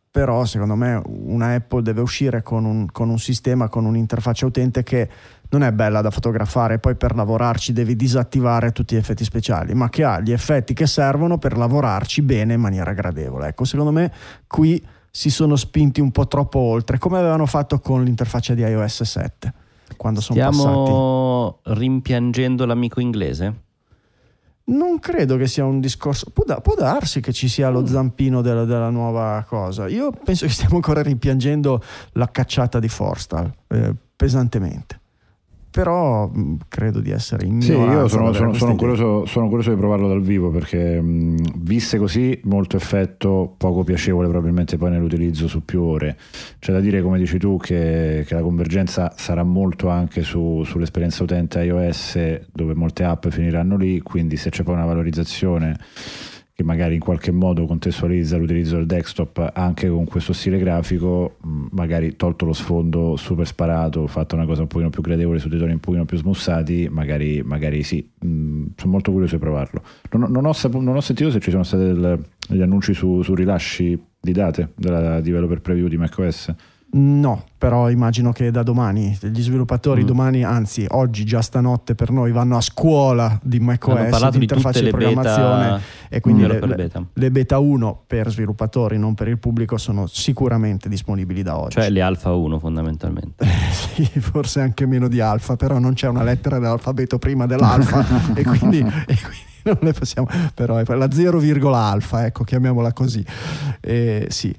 però secondo me una Apple deve uscire con un sistema, con un'interfaccia utente che non è bella da fotografare, poi per lavorarci devi disattivare tutti gli effetti speciali, ma che ha gli effetti che servono per lavorarci bene in maniera gradevole. Ecco, secondo me qui si sono spinti un po' troppo oltre, come avevano fatto con l'interfaccia di iOS 7 quando sono passati. Stiamo rimpiangendo l'amico inglese? Non credo che sia un discorso, può darsi che ci sia lo zampino della nuova cosa. Io penso che stiamo ancora rimpiangendo la cacciata di Forstall pesantemente, però credo di essere in minoranza. Sì, io sono curioso di provarlo dal vivo, perché viste così molto effetto poco piacevole probabilmente poi nell'utilizzo su più ore. C'è da dire, come dici tu, che la convergenza sarà molto anche sull'esperienza utente iOS, dove molte app finiranno lì, quindi se c'è poi una valorizzazione che magari in qualche modo contestualizza l'utilizzo del desktop anche con questo stile grafico, magari tolto lo sfondo super sparato, fatta una cosa un pochino più gradevole su dei toni un pochino più smussati, magari sì. Sono molto curioso di provarlo. Non ho sentito se ci sono stati degli annunci su rilasci di date della developer preview di macOS. No, però immagino che da domani gli sviluppatori domani, anzi oggi, già stanotte per noi, vanno a scuola di macOS, di interfacce di programmazione, beta, e quindi le beta 1 per sviluppatori, non per il pubblico, sono sicuramente disponibili da oggi. Cioè le alfa 1 fondamentalmente. Sì, forse anche meno di alfa, però non c'è una lettera dell'alfabeto prima dell'alfa e quindi non le possiamo, però è la 0, alfa, ecco, chiamiamola così. Sì.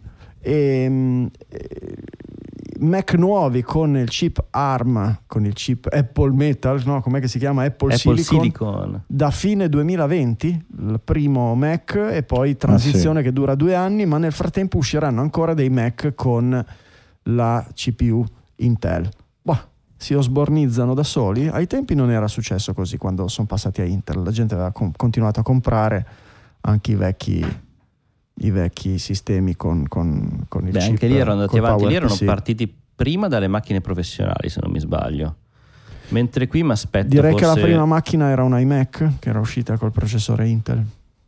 Mac nuovi con il chip ARM, con il chip Apple Metal, no? Com'è che si chiama? Apple Silicon. Da fine 2020 il primo Mac, e poi transizione che dura 2 anni, ma nel frattempo usciranno ancora dei Mac con la CPU Intel. Si osbornizzano da soli. Ai tempi non era successo così, quando sono passati a Intel la gente aveva continuato a comprare anche i vecchi sistemi con il chip. Anche lì erano andati avanti, lì erano partiti prima dalle macchine professionali, se non mi sbaglio, mentre qui mi aspetto, direi che la prima macchina era un iMac che era uscita col processore Intel.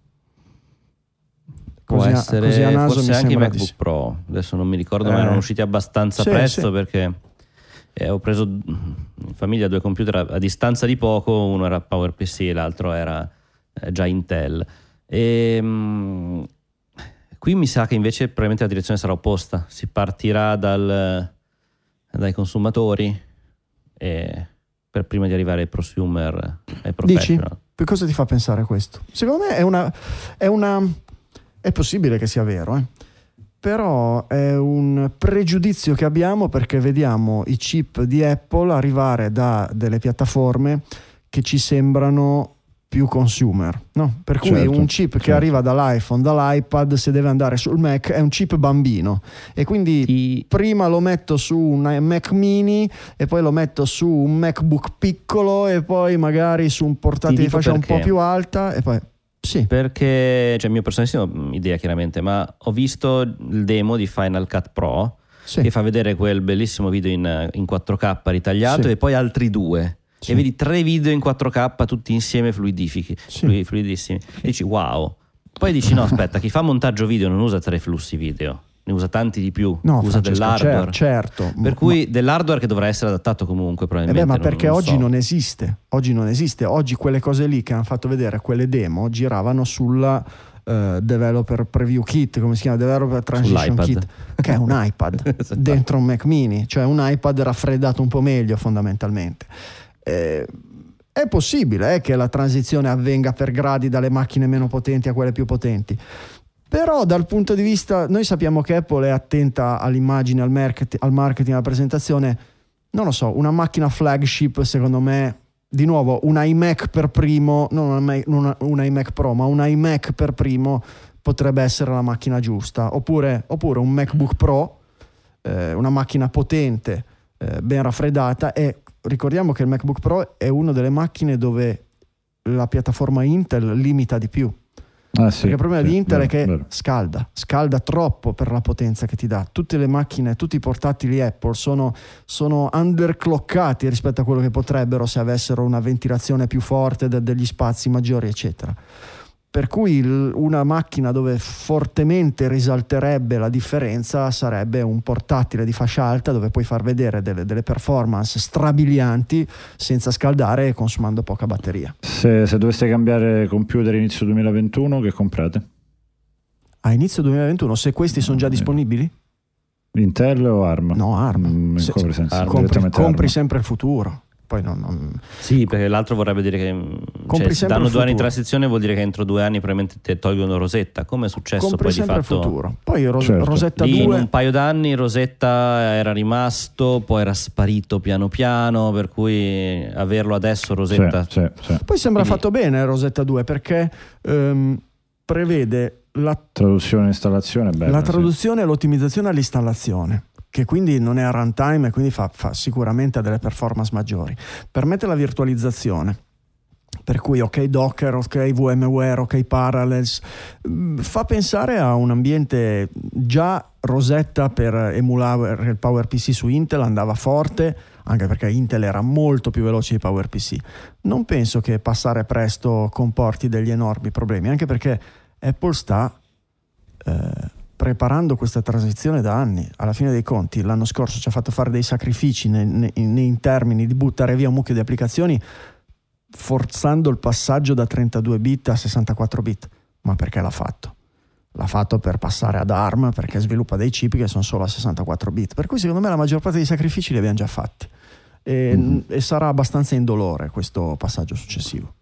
Può essere, forse anche i MacBook Pro, adesso non mi ricordo, ma erano usciti abbastanza presto, perché ho preso in famiglia 2 computer a distanza di poco, uno era PowerPC e l'altro era già Intel, e qui mi sa che invece probabilmente la direzione sarà opposta, si partirà dai consumatori per prima di arrivare ai prosumer, ai professional. Dici? Per cosa ti fa pensare questo? Secondo me è possibile che sia vero, però è un pregiudizio che abbiamo, perché vediamo i chip di Apple arrivare da delle piattaforme che ci sembrano più consumer, no? Per cui un chip che arriva dall'iPhone, dall'iPad, se deve andare sul Mac è un chip bambino, e quindi prima lo metto su un Mac mini e poi lo metto su un MacBook piccolo e poi magari su un portatile di fascia un po' più alta, e poi sì. Perché, cioè, mio personalissimo idea chiaramente, ma ho visto il demo di Final Cut Pro che fa vedere quel bellissimo video in 4K ritagliato, e poi altri 2. E vedi 3 video in 4K tutti insieme fluidissimi, e dici wow. Poi dici no, aspetta, chi fa montaggio video non usa 3 flussi video, ne usa tanti di più, usa dell'hardware, certo, per cui dell'hardware che dovrà essere adattato comunque probabilmente. Ma perché oggi non esiste, oggi quelle cose lì che hanno fatto vedere, quelle demo, giravano sulla Developer Preview Kit, come si chiama, Developer Transition Kit, che è un iPad dentro un Mac mini, cioè un iPad raffreddato un po' meglio fondamentalmente. È possibile che la transizione avvenga per gradi dalle macchine meno potenti a quelle più potenti, però dal punto di vista, noi sappiamo che Apple è attenta all'immagine, al marketing, alla presentazione. Non lo so, una macchina flagship, secondo me, di nuovo un iMac per primo, non un iMac Pro, ma un iMac per primo potrebbe essere la macchina giusta, oppure un MacBook Pro, una macchina potente, ben raffreddata. E ricordiamo che il MacBook Pro è una delle macchine dove la piattaforma Intel limita di più. Perché il problema di Intel è che scalda troppo per la potenza che ti dà. Tutte le macchine, tutti i portatili Apple sono underclockati rispetto a quello che potrebbero se avessero una ventilazione più forte, degli spazi maggiori, eccetera. Per cui una macchina dove fortemente risalterebbe la differenza sarebbe un portatile di fascia alta dove puoi far vedere delle performance strabilianti senza scaldare e consumando poca batteria. Se doveste cambiare computer inizio 2021, che comprate? A inizio 2021, se questi sono già disponibili? Intel o ARM? No, ARM. Compri sempre il futuro. Poi Sì, perché l'altro vorrebbe dire che se danno 2 anni di transizione vuol dire che entro 2 anni probabilmente ti tolgono Rosetta, come è successo compri poi sempre di fatto il futuro. Poi certo. Rosetta lì 2 in un paio d'anni Rosetta era rimasto, poi era sparito piano piano, per cui averlo adesso Rosetta sì. Poi sembra fatto bene Rosetta 2 perché prevede la traduzione e installazione, la traduzione e l'ottimizzazione all'installazione, che quindi non è a runtime e quindi fa sicuramente delle performance maggiori. Permette la virtualizzazione, per cui ok Docker, ok VMware, ok Parallels, fa pensare a un ambiente. Già Rosetta per emulare il PowerPC su Intel andava forte, anche perché Intel era molto più veloce di PowerPC. Non penso che passare presto comporti degli enormi problemi, anche perché Apple sta preparando questa transizione da anni. Alla fine dei conti l'anno scorso ci ha fatto fare dei sacrifici in termini di buttare via un mucchio di applicazioni, forzando il passaggio da 32 bit a 64 bit. Ma perché l'ha fatto? L'ha fatto per passare ad ARM, perché sviluppa dei chip che sono solo a 64 bit, per cui secondo me la maggior parte dei sacrifici li abbiamo già fatti e sarà abbastanza indolore questo passaggio successivo.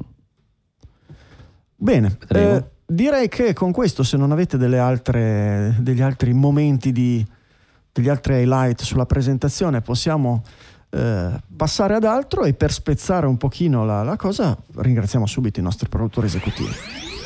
Bene, direi che con questo, se non avete degli altri momenti degli altri highlight sulla presentazione, possiamo passare ad altro, e per spezzare un pochino la cosa ringraziamo subito i nostri produttori esecutivi.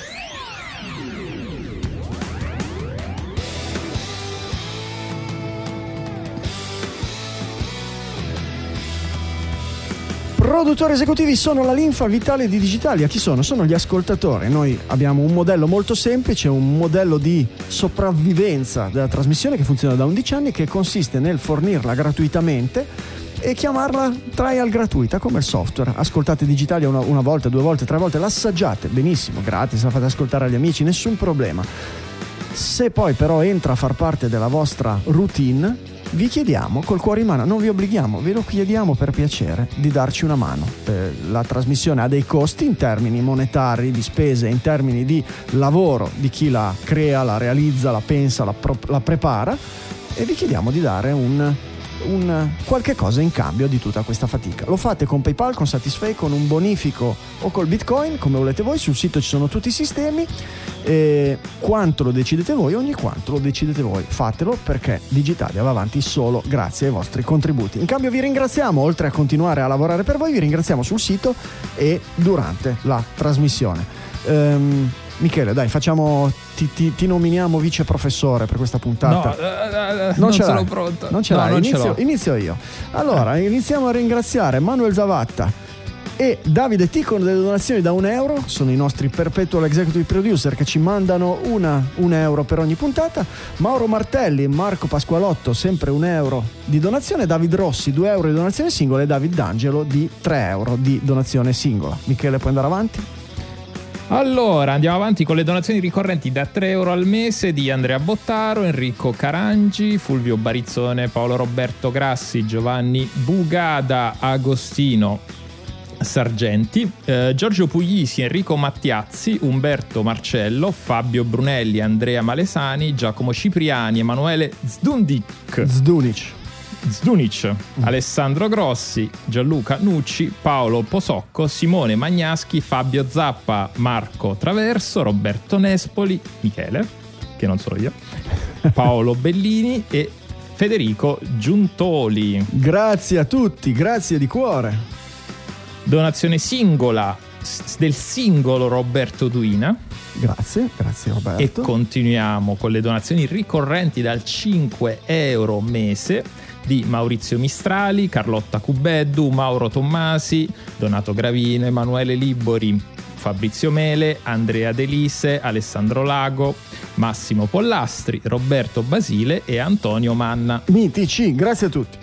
Produttori esecutivi sono la linfa vitale di Digitalia. Chi sono? Sono gli ascoltatori. Noi abbiamo un modello molto semplice, un modello di sopravvivenza della trasmissione che funziona da 11 anni, che consiste nel fornirla gratuitamente e chiamarla trial gratuita, come il software. Ascoltate Digitalia una volta, 2 volte, 3 volte, l'assaggiate, benissimo, gratis, la fate ascoltare agli amici, nessun problema. Se poi però entra a far parte della vostra routine, vi chiediamo col cuore in mano, non vi obblighiamo, ve lo chiediamo per piacere di darci una mano. La trasmissione ha dei costi in termini monetari, di spese, in termini di lavoro di chi la crea, la realizza, la pensa, la prepara, e vi chiediamo di dare un qualche cosa in cambio di tutta questa fatica. Lo fate con PayPal, con Satisfy, con un bonifico o col Bitcoin, come volete voi. Sul sito ci sono tutti i sistemi. Quanto lo decidete voi, ogni quanto lo decidete voi, fatelo, perché Digitalia va avanti solo grazie ai vostri contributi. In cambio vi ringraziamo, oltre a continuare a lavorare per voi, vi ringraziamo sul sito e durante la trasmissione. Michele, dai, ti nominiamo vice professore per questa puntata. Non sono pronto. Non ce l'hai? Inizio io. Allora, iniziamo a ringraziare Manuel Zavatta e Davide T con delle donazioni da €1. Sono i nostri perpetual executive producer che ci mandano €1 per ogni puntata. Mauro Martelli e Marco Pasqualotto, sempre €1 di donazione. David Rossi, €2 di donazione singola, e David D'Angelo di €3 di donazione singola. Michele, puoi andare avanti? Allora, andiamo avanti con le donazioni ricorrenti da €3 al mese di Andrea Bottaro, Enrico Carangi, Fulvio Barizzone, Paolo Roberto Grassi, Giovanni Bugada, Agostino Sargenti, Giorgio Puglisi, Enrico Mattiazzi, Umberto Marcello, Fabio Brunelli, Andrea Malesani, Giacomo Cipriani, Emanuele Zdunic, Alessandro Grossi, Gianluca Nucci, Paolo Posocco, Simone Magnaschi, Fabio Zappa, Marco Traverso, Roberto Nespoli, Michele, che non sono io, Paolo Bellini e Federico Giuntoli. Grazie a tutti, grazie di cuore. Donazione singola del singolo Roberto Duina. Grazie Roberto. E continuiamo con le donazioni ricorrenti dal €5 mese di Maurizio Mistrali, Carlotta Cubeddu, Mauro Tommasi, Donato Gravino, Emanuele Libori, Fabrizio Mele, Andrea Delise, Alessandro Lago, Massimo Pollastri, Roberto Basile e Antonio Manna. Mitici, grazie a tutti.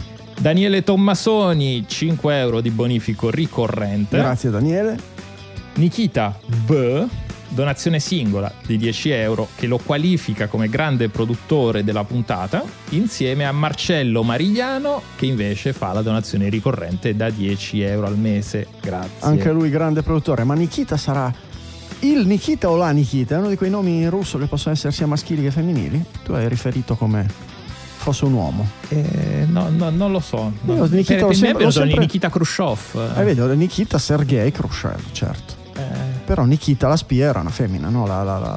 Daniele Tommasoni, €5 di bonifico ricorrente. Grazie Daniele. Nikita V, donazione singola di 10 euro che lo qualifica come grande produttore della puntata, insieme a Marcello Marigliano che invece fa la donazione ricorrente da 10 euro al mese. Grazie. Anche lui grande produttore. Ma Nikita sarà il Nikita o la Nikita? È uno di quei nomi in russo che possono essere sia maschili che femminili? Tu hai riferito come fosse un uomo? No, non lo so. Io Nikita sempre... Nikita Khrushchev. Vedo Nikita Sergei Khrushchev, certo. Però Nikita la spia era una femmina, no?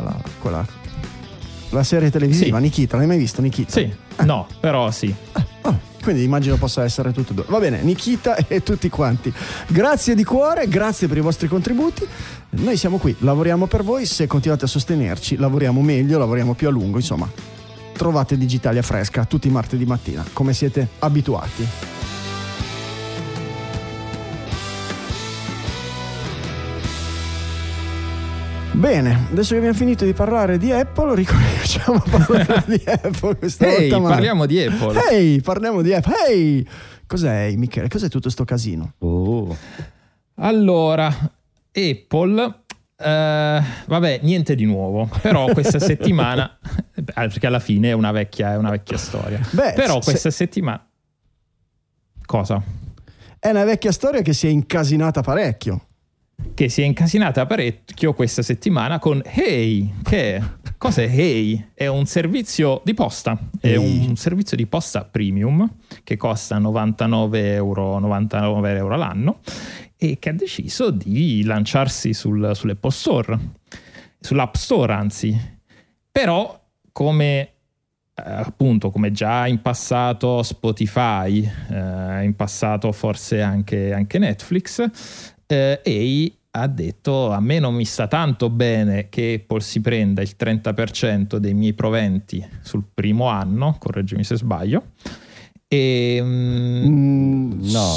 La serie televisiva, sì. Nikita, l'hai mai visto Nikita? Sì, no, però sì. Quindi immagino possa essere tutte e due. Va bene, Nikita e tutti quanti. Grazie di cuore, grazie per i vostri contributi. Noi siamo qui, lavoriamo per voi. Se continuate a sostenerci, lavoriamo meglio, lavoriamo più a lungo. Insomma, trovate Digitalia Fresca tutti i martedì mattina, come siete abituati. Bene, adesso che abbiamo finito di parlare di Apple, ricominciamo a parlare di Apple questa volta. Parliamo di Apple. Parliamo di Apple. Cos'è, Michele? Cos'è tutto sto casino? Allora, Apple, vabbè, niente di nuovo. Però questa settimana, perché alla fine è una vecchia storia. Però questa settimana... Cosa? È una vecchia storia che si è incasinata parecchio. Questa settimana con Hey. Cos'è Hey? È un servizio di posta. È un servizio di posta premium che costa 99 euro all'anno e che ha deciso di lanciarsi sull'Apple Store, sull'App Store anzi. Però come già in passato Spotify, in passato forse anche Netflix, Hey ha detto: a me non mi sta tanto bene che Apple si prenda il 30% dei miei proventi sul primo anno, correggimi se sbaglio, e no,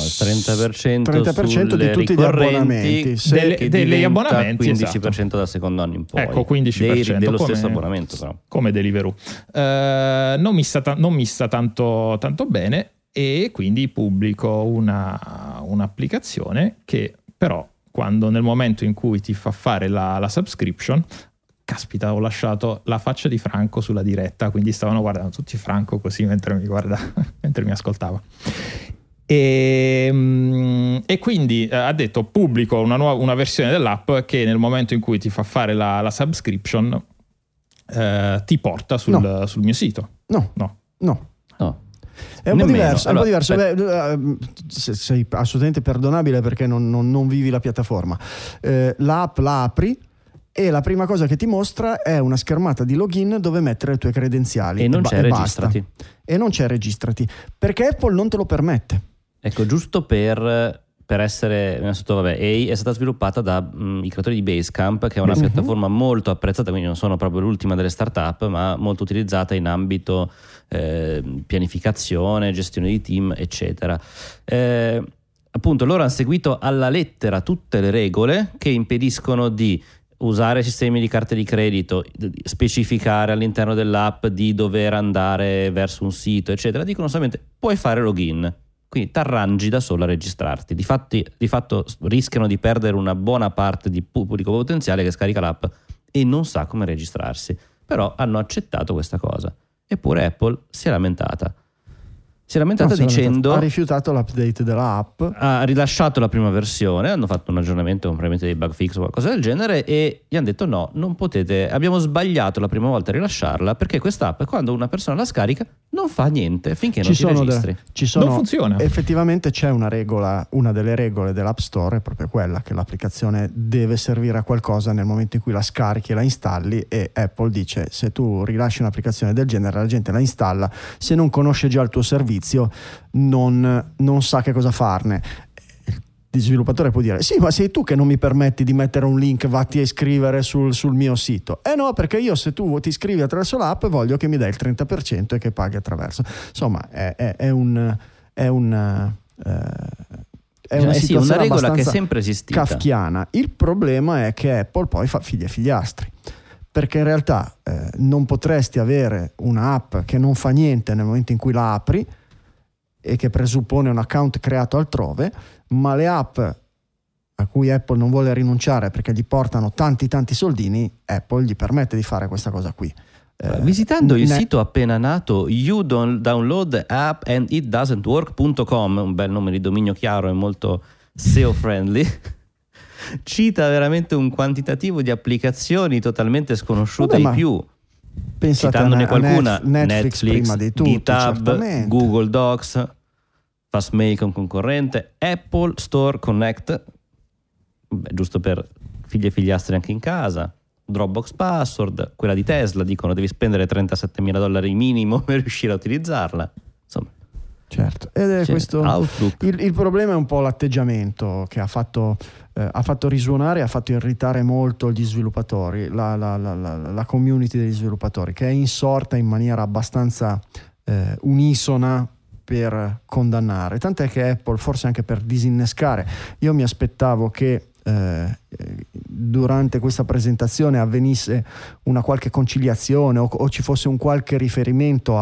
30% di tutti gli abbonamenti, degli abbonamenti, 15% esatto. Dal secondo anno in poi, ecco, 15% dello stesso abbonamento, però. Come Deliveroo. Non mi sta tanto bene, e quindi pubblico un'applicazione che però nel momento in cui ti fa fare la subscription, caspita, ho lasciato la faccia di Franco sulla diretta, quindi stavano guardando tutti Franco così mentre mi ascoltava. E quindi ha detto: pubblico una versione dell'app che nel momento in cui ti fa fare la subscription ti porta sul mio sito. No. È un po' diverso. Sei assolutamente perdonabile perché non vivi la piattaforma. L'app la apri e la prima cosa che ti mostra è una schermata di login dove mettere le tue credenziali. E non c'è registrati. E non c'è registrati perché Apple non te lo permette. Ecco, giusto per essere innanzitutto, Hey è stata sviluppata dai creatori di Basecamp, che è una piattaforma molto apprezzata, quindi non sono proprio l'ultima delle startup, ma molto utilizzata in ambito pianificazione, gestione di team, eccetera. Appunto, loro hanno seguito alla lettera tutte le regole che impediscono di usare sistemi di carte di credito, specificare all'interno dell'app di dover andare verso un sito, eccetera. Dicono solamente: puoi fare login. Quindi t'arrangi da solo a registrarti. Di fatto rischiano di perdere una buona parte di pubblico potenziale che scarica l'app e non sa come registrarsi. Però hanno accettato questa cosa. Eppure Apple si è lamentata. Dicendo: ha rifiutato l'update della app, ha rilasciato la prima versione, hanno fatto un aggiornamento, probabilmente dei bug fix o qualcosa del genere, e gli hanno detto: no, non potete, abbiamo sbagliato la prima volta a rilasciarla, perché quest'app quando una persona la scarica non fa niente finché non si registri. Non funziona. Effettivamente c'è una regola, una delle regole dell'App Store è proprio quella che l'applicazione deve servire a qualcosa nel momento in cui la scarichi e la installi, e Apple dice: se tu rilasci un'applicazione del genere la gente la installa, se non conosce già il tuo servizio non sa che cosa farne. Il sviluppatore può dire: sì, ma sei tu che non mi permetti di mettere un link, vatti a iscrivere sul mio sito. No, perché io, se tu ti iscrivi attraverso l'app, voglio che mi dai il 30% e che paghi attraverso. Insomma, è una situazione una regola abbastanza che è sempre esistita, kafkiana. Il problema è che Apple poi fa figli e figliastri, perché in realtà non potresti avere un'app che non fa niente nel momento in cui la apri e che presuppone un account creato altrove, ma le app a cui Apple non vuole rinunciare perché gli portano tanti soldini, Apple gli permette di fare questa cosa qui. Visitando il sito appena nato You Don't Download App and It Doesn't Work.com, un bel nome di dominio chiaro e molto SEO friendly, cita veramente un quantitativo di applicazioni totalmente sconosciute ai più. Citandone qualcuna: Netflix prima di tutti, GitHub, Google Docs, Fastmail con concorrente, Apple Store Connect, giusto per figli e figliastri anche in casa, Dropbox Password, quella di Tesla, dicono devi spendere $37.000 minimo per riuscire a utilizzarla, insomma. Certo, ed è questo il problema è un po' l'atteggiamento che ha fatto risuonare, ha fatto irritare molto gli sviluppatori, la community degli sviluppatori, che è insorta in maniera abbastanza unisona per condannare, tant'è che Apple, forse anche per disinnescare, io mi aspettavo che durante questa presentazione avvenisse una qualche conciliazione o ci fosse un qualche riferimento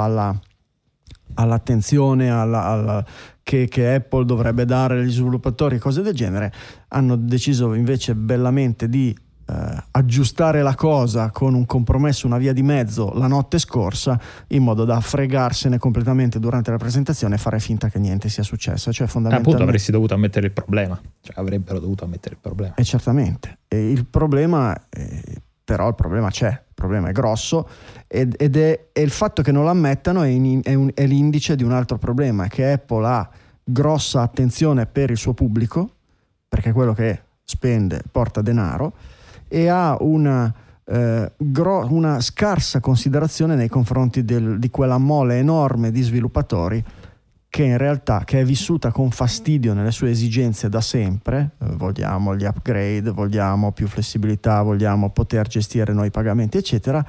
all'attenzione che Apple dovrebbe dare agli sviluppatori, cose del genere. Hanno deciso invece bellamente di aggiustare la cosa con un compromesso, una via di mezzo la notte scorsa, in modo da fregarsene completamente durante la presentazione e fare finta che niente sia successo. Cioè, fondamentalmente, appunto, avresti dovuto ammettere il problema, cioè avrebbero dovuto ammettere il problema. E certamente, e il problema però il problema c'è, il problema è grosso, ed è il fatto che non lo ammettano è l'indice di un altro problema, che Apple ha grossa attenzione per il suo pubblico, perché quello che spende porta denaro, e ha una scarsa considerazione nei confronti di quella mole enorme di sviluppatori che in realtà è vissuta con fastidio nelle sue esigenze da sempre. Vogliamo gli upgrade, vogliamo più flessibilità, vogliamo poter gestire noi i pagamenti, eccetera.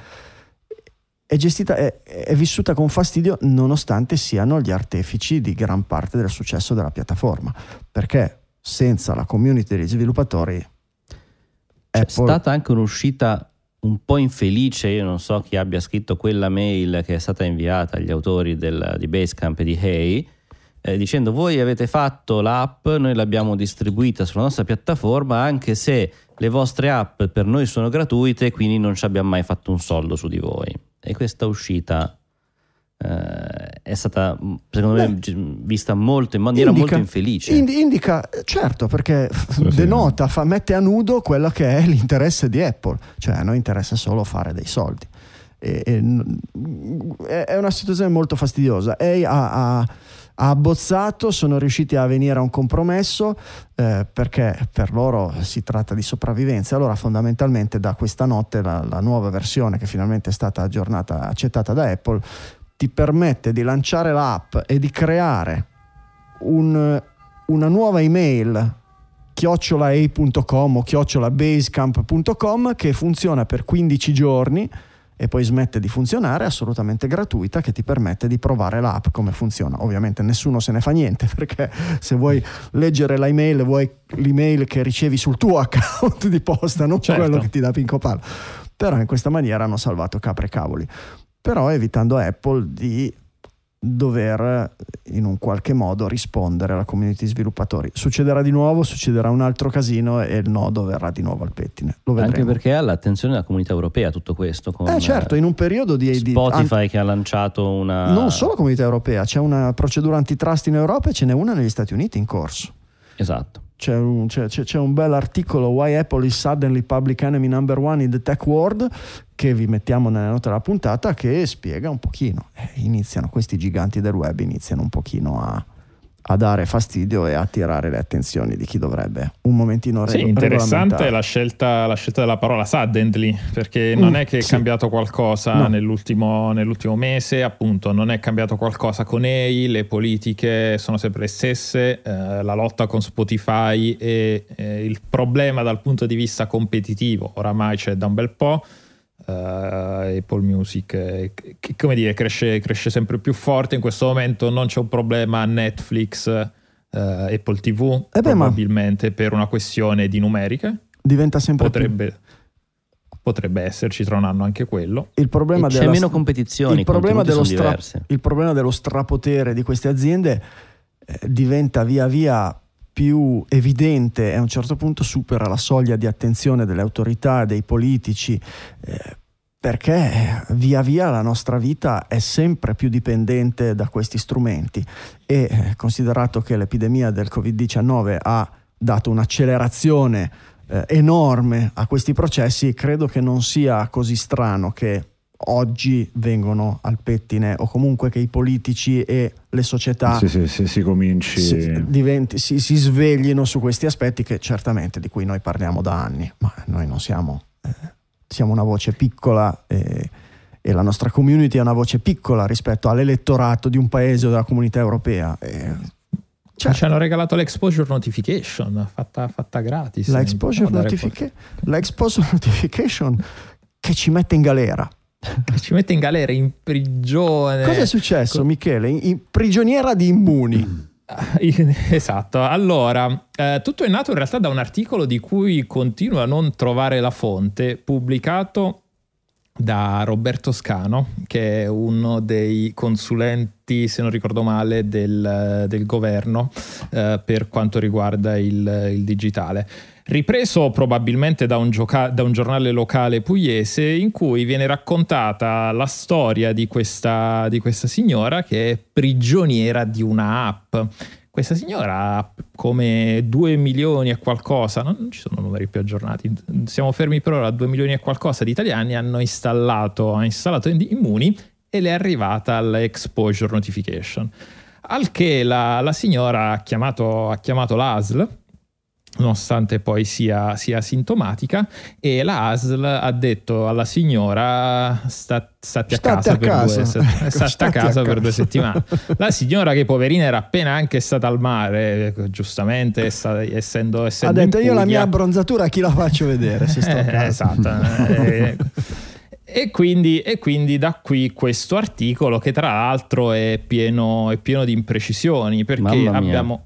È vissuta con fastidio nonostante siano gli artefici di gran parte del successo della piattaforma, perché senza la community degli sviluppatori c'è stata anche un'uscita un po' infelice. Io non so chi abbia scritto quella mail che è stata inviata agli autori di Basecamp e di Hey, dicendo: voi avete fatto l'app, noi l'abbiamo distribuita sulla nostra piattaforma, anche se le vostre app per noi sono gratuite, quindi non ci abbiamo mai fatto un soldo su di voi. E questa uscita è stata, secondo me, vista molto in maniera molto infelice. Indica, certo, perché denota, mette a nudo quello che è l'interesse di Apple, cioè a noi interessa solo fare dei soldi. È una situazione molto fastidiosa. Ha abbozzato, sono riusciti a venire a un compromesso perché per loro si tratta di sopravvivenza. Allora fondamentalmente da questa notte la nuova versione, che finalmente è stata aggiornata, accettata da Apple, ti permette di lanciare l'app e di creare una nuova email @a.com o @basecamp.com che funziona per 15 giorni e poi smette di funzionare, assolutamente gratuita, che ti permette di provare l'app come funziona. Ovviamente nessuno se ne fa niente, perché se vuoi leggere l'email, vuoi l'email che ricevi sul tuo account di posta, non quello che ti dà Pinco Palo. Però in questa maniera hanno salvato capre e cavoli, però evitando a Apple di dover in un qualche modo rispondere alla community sviluppatori. Succederà di nuovo, succederà un altro casino e il nodo verrà di nuovo al pettine. Lo vedremo. Anche perché ha l'attenzione della comunità europea tutto questo, con certo, in un periodo di Spotify che ha lanciato una... Non solo comunità europea, c'è una procedura antitrust in Europa e ce n'è una negli Stati Uniti in corso. Esatto. C'è un bel articolo, Why Apple is Suddenly Public Enemy Number One in the Tech World, che vi mettiamo nelle note della puntata, che spiega un pochino. Questi giganti del web iniziano un pochino a dare fastidio e a attirare le attenzioni di chi dovrebbe un momentino interessante la scelta della parola suddenly, perché non è che è cambiato qualcosa nell'ultimo mese, appunto, non è cambiato qualcosa con EI, le politiche sono sempre le stesse, la lotta con Spotify e il problema dal punto di vista competitivo oramai c'è da un bel po'. Apple Music come dire, cresce sempre più forte. In questo momento non c'è un problema Netflix, Apple TV, probabilmente per una questione di numeriche diventa sempre potrebbe esserci tra un anno anche quello. Il problema c'è meno competizione, il problema dello strapotere di queste aziende diventa via via più evidente e a un certo punto supera la soglia di attenzione delle autorità e dei politici, perché via via la nostra vita è sempre più dipendente da questi strumenti e considerato che l'epidemia del Covid-19 ha dato un'accelerazione enorme a questi processi, credo che non sia così strano che oggi vengono al pettine, o comunque che i politici e le società si cominci si sveglino su questi aspetti che certamente di cui noi parliamo da anni, ma noi non siamo una voce piccola e la nostra community è una voce piccola rispetto all'elettorato di un paese o della comunità europea. Certo. Ci hanno regalato l'exposure notification fatta gratis. L'exposure notification che ci mette in galera. Ci mette in galera, in prigione. Cosa è successo, Michele? In prigioniera di Immuni. Esatto. Allora, tutto è nato in realtà da un articolo di cui continuo a non trovare la fonte, pubblicato da Roberto Scano, che è uno dei consulenti, se non ricordo male, del governo per quanto riguarda il digitale. Ripreso probabilmente da un giornale locale pugliese, in cui viene raccontata la storia di questa signora che è prigioniera di una app. Questa signora ha come 2 milioni e qualcosa, non ci sono numeri più aggiornati, siamo fermi per ora a 2 milioni e qualcosa di italiani hanno installato Immuni e le è arrivata l'exposure notification. Al che la signora ha chiamato l'ASL, nonostante poi sia asintomatica, e la ASL ha detto alla signora state a casa per 2 settimane. La signora, che poverina era appena anche stata al mare, giustamente essendo ha detto io la mia abbronzatura a chi la faccio vedere se sto a casa. Esatto. E quindi da qui questo articolo, che tra l'altro è pieno di imprecisioni, perché abbiamo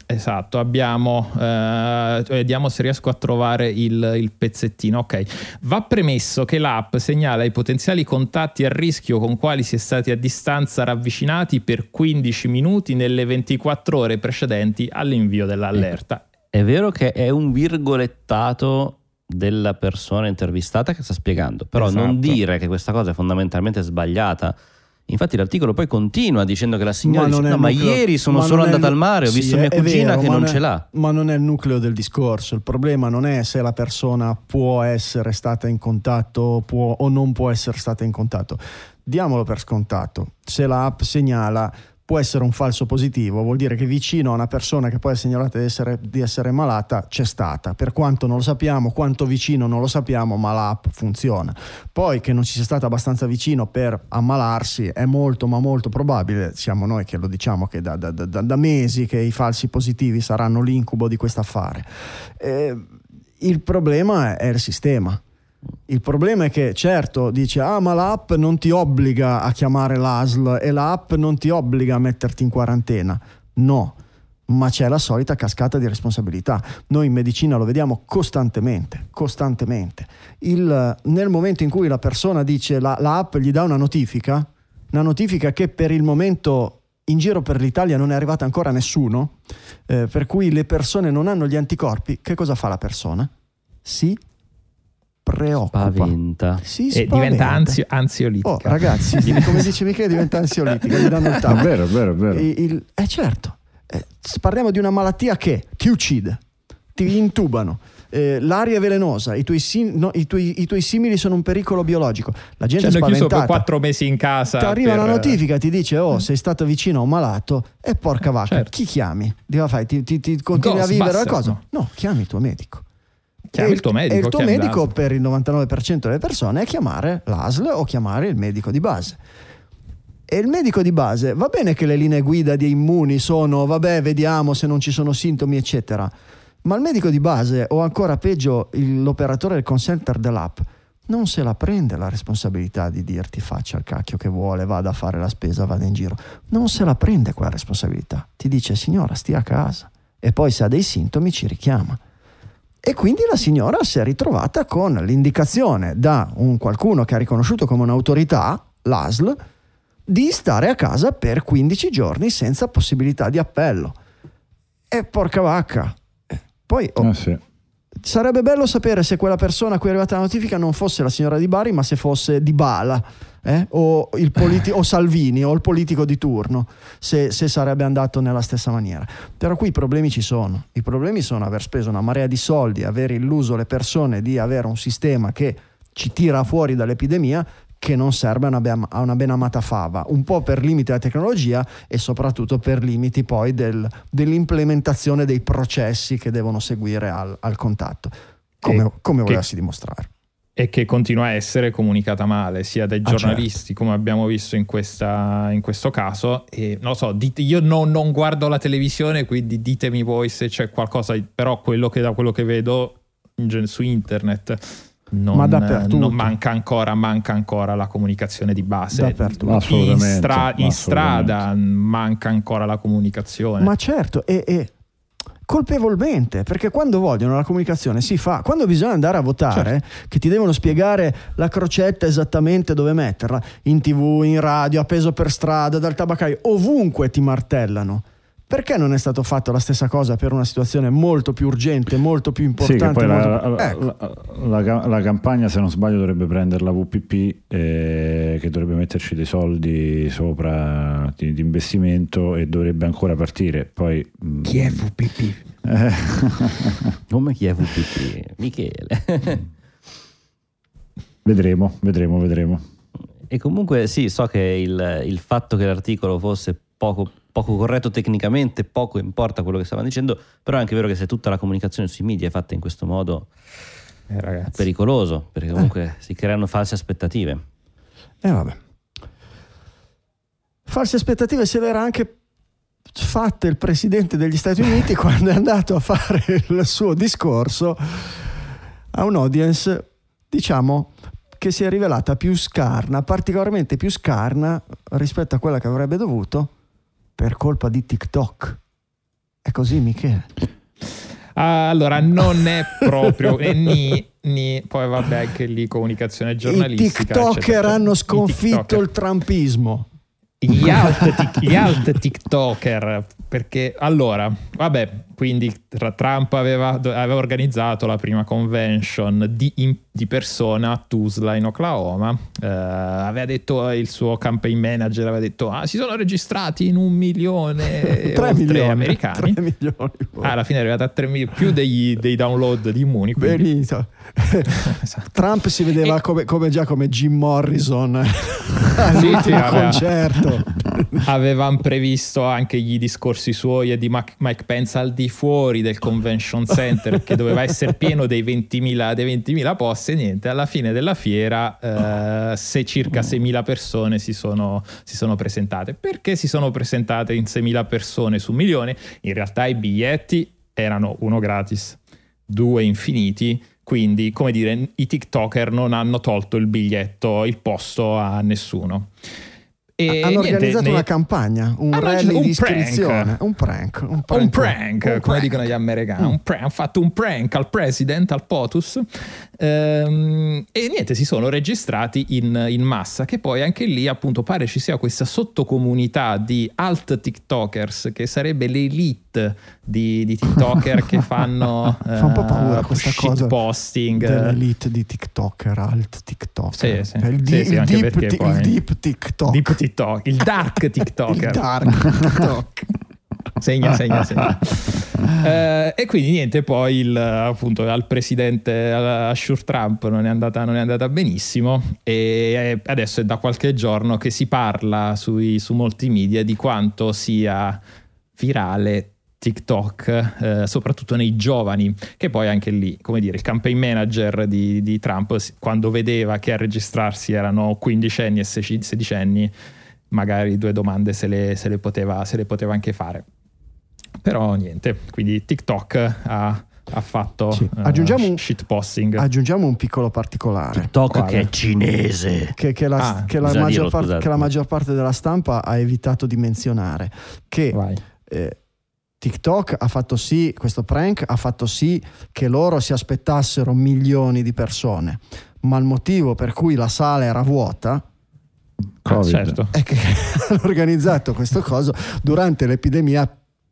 vediamo se riesco a trovare il pezzettino. Ok, va premesso che l'app segnala i potenziali contatti a rischio con quali si è stati a distanza ravvicinati per 15 minuti nelle 24 ore precedenti all'invio dell'allerta. È vero che è un virgolettato della persona intervistata che sta spiegando, però non dire che questa cosa è fondamentalmente sbagliata. Infatti l'articolo poi continua dicendo che la signora ma ieri sono solo andata al mare, ho visto mia cugina che non ce l'ha. Ma non è il nucleo del discorso. Il problema non è se la persona può essere stata in contatto o non può essere stata in contatto. Diamolo per scontato. Se la app segnala può essere un falso positivo, vuol dire che vicino a una persona che poi è segnalata di essere malata c'è stata. Per quanto non lo sappiamo, quanto vicino non lo sappiamo, ma l'app funziona. Poi che non ci sia stata abbastanza vicino per ammalarsi è molto ma molto probabile. Siamo noi che lo diciamo che da mesi che i falsi positivi saranno l'incubo di quest'affare. Il problema è il sistema. Il problema è che certo dice ma l'app non ti obbliga a chiamare l'ASL e l'app non ti obbliga a metterti in quarantena. No, ma c'è la solita cascata di responsabilità. Noi in medicina lo vediamo costantemente. Nel momento in cui la persona dice la app gli dà una notifica che per il momento in giro per l'Italia non è arrivata ancora a nessuno, per cui le persone non hanno gli anticorpi, che cosa fa la persona? Si preoccupa, spaventa. E diventa ansiolitica. Ragazzi, come dice Michele, diventa ansiolitica, gli danno il tablet. È vero. Certo, parliamo di una malattia che ti uccide, ti intubano, l'aria è velenosa, i tuoi simili sono un pericolo biologico. La gente è spaventata. Chiuso per 4 mesi in casa. Ti arriva una notifica, ti dice sei stato vicino a un malato e porca vacca, certo. Chi chiami? Ti continui a vivere la cosa? No, chiami il tuo medico. Chiami il tuo medico. E il tuo medico per il 99% delle persone è chiamare l'ASL o chiamare il medico di base. E il medico di base, va bene che le linee guida di Immuni sono vediamo se non ci sono sintomi eccetera, ma il medico di base, o ancora peggio l'operatore del call center dell'app, non se la prende la responsabilità di dirti faccia il cacchio che vuole, vada a fare la spesa, vada in giro. Non se la prende quella responsabilità, ti dice signora stia a casa e poi se ha dei sintomi ci richiama. E quindi la signora si è ritrovata con l'indicazione da qualcuno che ha riconosciuto come un'autorità, l'ASL, di stare a casa per 15 giorni senza possibilità di appello. E porca vacca. Poi sì. Sarebbe bello sapere se quella persona a cui è arrivata la notifica non fosse la signora Di Bari, ma se fosse Dybala, o o Salvini o il politico di turno, se sarebbe andato nella stessa maniera. Però qui i problemi ci sono. I problemi sono aver speso una marea di soldi, aver illuso le persone di avere un sistema che ci tira fuori dall'epidemia, che non serve a una ben amata fava, un po' per limiti della tecnologia e soprattutto per limiti poi dell'implementazione dei processi che devono seguire al contatto, come volessi dimostrare. E che continua a essere comunicata male, sia dai giornalisti, certo, come abbiamo visto in questo caso. E non lo so, io non guardo la televisione, quindi ditemi voi se c'è qualcosa, però da quello che vedo su internet non manca ancora la comunicazione di base. In strada manca ancora la comunicazione. Ma certo, e colpevolmente, perché quando vogliono la comunicazione si fa, quando bisogna andare a votare, certo, che ti devono spiegare la crocetta esattamente dove metterla, in TV, in radio, appeso per strada, dal tabaccaio, ovunque ti martellano. Perché non è stato fatto la stessa cosa per una situazione molto più urgente, molto più importante? Sì, che poi la campagna, se non sbaglio, dovrebbe prendere la VPP, che dovrebbe metterci dei soldi sopra di investimento e dovrebbe ancora partire. Poi chi è VPP? Come chi è VPP? Michele. Vedremo. E comunque sì, so che il fatto che l'articolo fosse poco corretto tecnicamente, poco importa quello che stavano dicendo, però è anche vero che se tutta la comunicazione sui media è fatta in questo modo è pericoloso, perché comunque si creano false aspettative. Vabbè. False aspettative se le era anche fatte il presidente degli Stati Uniti quando è andato a fare il suo discorso a un'audience, diciamo, che si è rivelata più scarna, particolarmente più scarna rispetto a quella che avrebbe dovuto, per colpa di TikTok. È così, Michele? Allora, non è proprio poi vabbè, anche lì comunicazione giornalistica. I TikToker hanno sconfitto il trumpismo. Gli alt TikToker, perché allora, vabbè, quindi Trump aveva organizzato la prima convention di persona a Tulsa in Oklahoma, aveva detto, il suo campaign manager aveva detto si sono registrati in 1 milione 3 milioni americani. 3 milioni alla fine è arrivata a 3 milioni, più dei download di Muni. Benito. Trump si vedeva come Jim Morrison all'ultimo concerto. Avevano previsto anche gli discorsi suoi e di Mike Pence al di fuori del convention center, che doveva essere pieno dei 20.000 posti, e niente, alla fine della fiera circa 6.000 persone si sono presentate. Perché si sono presentate in 6.000 persone su 1 milione? In realtà i biglietti erano 1 gratis, 2 infiniti. Quindi, come dire, i TikToker non hanno tolto il posto a nessuno. E hanno organizzato una campagna, un rally di iscrizione, un prank, come dicono gli americani. Hanno fatto un prank al president, al POTUS, e niente, si sono registrati in massa, che poi anche lì appunto pare ci sia questa sottocomunità di alt TikTokers, che sarebbe l'elite di TikToker che fanno fa un po' paura questa cosa posting dell'elite di TikToker, alt TikToker. Sì. Il deep TikTok. Deep TikTok, il dark TikToker. Il dark TikTok. Segna. E quindi niente, poi appunto al presidente Assure Trump non è andata benissimo, e adesso è da qualche giorno che si parla su molti media di quanto sia virale TikTok, soprattutto nei giovani, che poi anche lì, come dire, il campaign manager di Trump, quando vedeva che a registrarsi erano 15enni e 16enni, magari 2 domande se le poteva anche fare. Però niente, quindi TikTok ha fatto shitposting. Aggiungiamo un piccolo particolare. TikTok che è cinese, che la maggior parte della stampa ha evitato di menzionare, che TikTok ha fatto sì, questo prank ha fatto sì che loro si aspettassero milioni di persone, ma il motivo per cui la sala era vuota certo, è che hanno organizzato questo coso durante l'epidemia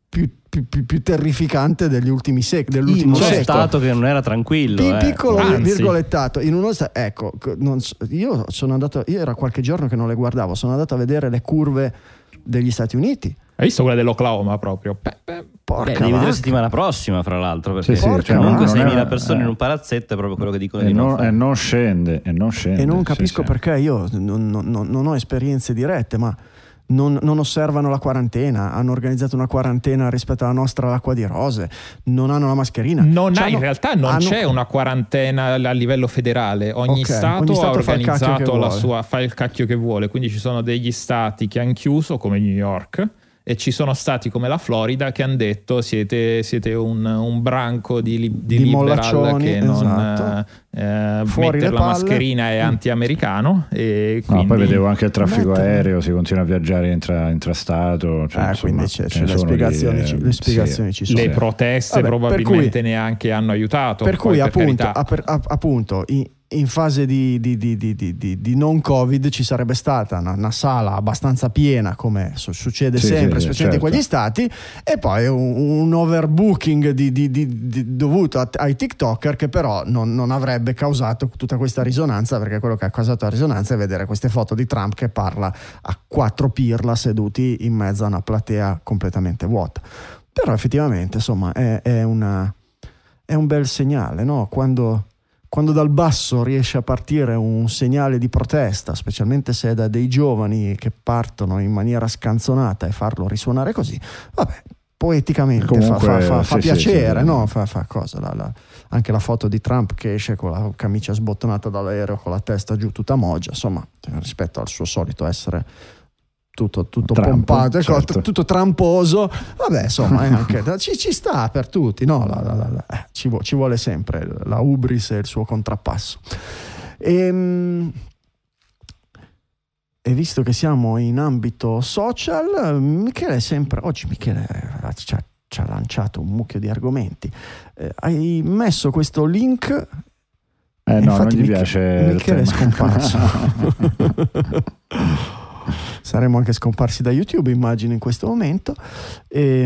più terrificante dell'ultimo secolo. C'è stato che non era tranquillo. Piccolo virgolettato. In uno ecco, io era qualche giorno che non le guardavo, sono andato a vedere le curve degli Stati Uniti. Hai visto quella dell'Oklahoma proprio? Devi vedere la settimana prossima, fra l'altro, perché comunque 6.000 persone in un palazzetto è proprio quello che dicono di non fare. E non scende. E non capisco perché. Io non ho esperienze dirette, ma non osservano la quarantena, hanno organizzato una quarantena rispetto alla nostra all'Acqua di Rose, non hanno la mascherina. In realtà non c'è una quarantena a livello federale, ogni stato ha organizzato fa il cacchio che vuole, quindi ci sono degli stati che hanno chiuso come New York e ci sono stati come la Florida che hanno detto siete un branco di liberal che non mettere la mascherina è anti-americano, e quindi... poi vedevo anche il traffico aereo, si continua a viaggiare intrastato, quindi c'è le spiegazioni ci sono. Le proteste probabilmente neanche hanno aiutato, per cui appunto in fase di non Covid ci sarebbe stata una sala abbastanza piena, come succede sempre, specialmente in quegli stati, e poi un overbooking dovuto ai TikToker, che però non avrebbe causato tutta questa risonanza, perché quello che ha causato la risonanza è vedere queste foto di Trump che parla a 4 pirla seduti in mezzo a una platea completamente vuota. Però effettivamente, insomma, è un bel segnale, no? Quando dal basso riesce a partire un segnale di protesta, specialmente se è da dei giovani che partono in maniera scanzonata, e farlo risuonare così, poeticamente fa piacere, no? Fa cosa? Anche la foto di Trump che esce con la camicia sbottonata dall'aereo, con la testa giù tutta mogia, insomma, rispetto al suo solito essere tutto pompato, tutto tramposo, insomma, anche, ci sta per tutti, no? Ci vuole sempre la ubris e il suo contrappasso. E visto che siamo in ambito social, Michele ci ha lanciato un mucchio di argomenti. Hai messo questo link. Non gli piace. Michele è scomparso. Saremo anche scomparsi da YouTube, immagino, in questo momento. Che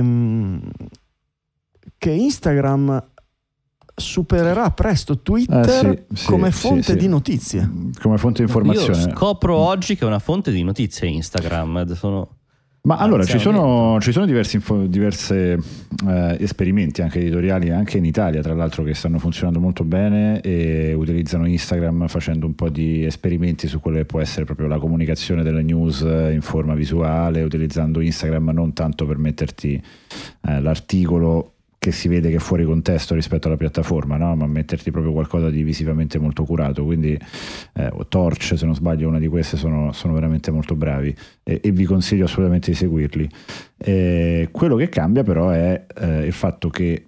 Instagram supererà presto Twitter come fonte di notizie, come fonte di informazione. Io scopro oggi che è una fonte di notizie Instagram. Ma allora ci sono diversi esperimenti anche editoriali, anche in Italia tra l'altro, che stanno funzionando molto bene e utilizzano Instagram facendo un po' di esperimenti su quello che può essere proprio la comunicazione delle news in forma visuale, utilizzando Instagram non tanto per metterti l'articolo che si vede che è fuori contesto rispetto alla piattaforma, no? Ma metterti proprio qualcosa di visivamente molto curato. Quindi Torch, se non sbaglio, una di queste, sono veramente molto bravi e vi consiglio assolutamente di seguirli. Quello che cambia però è il fatto che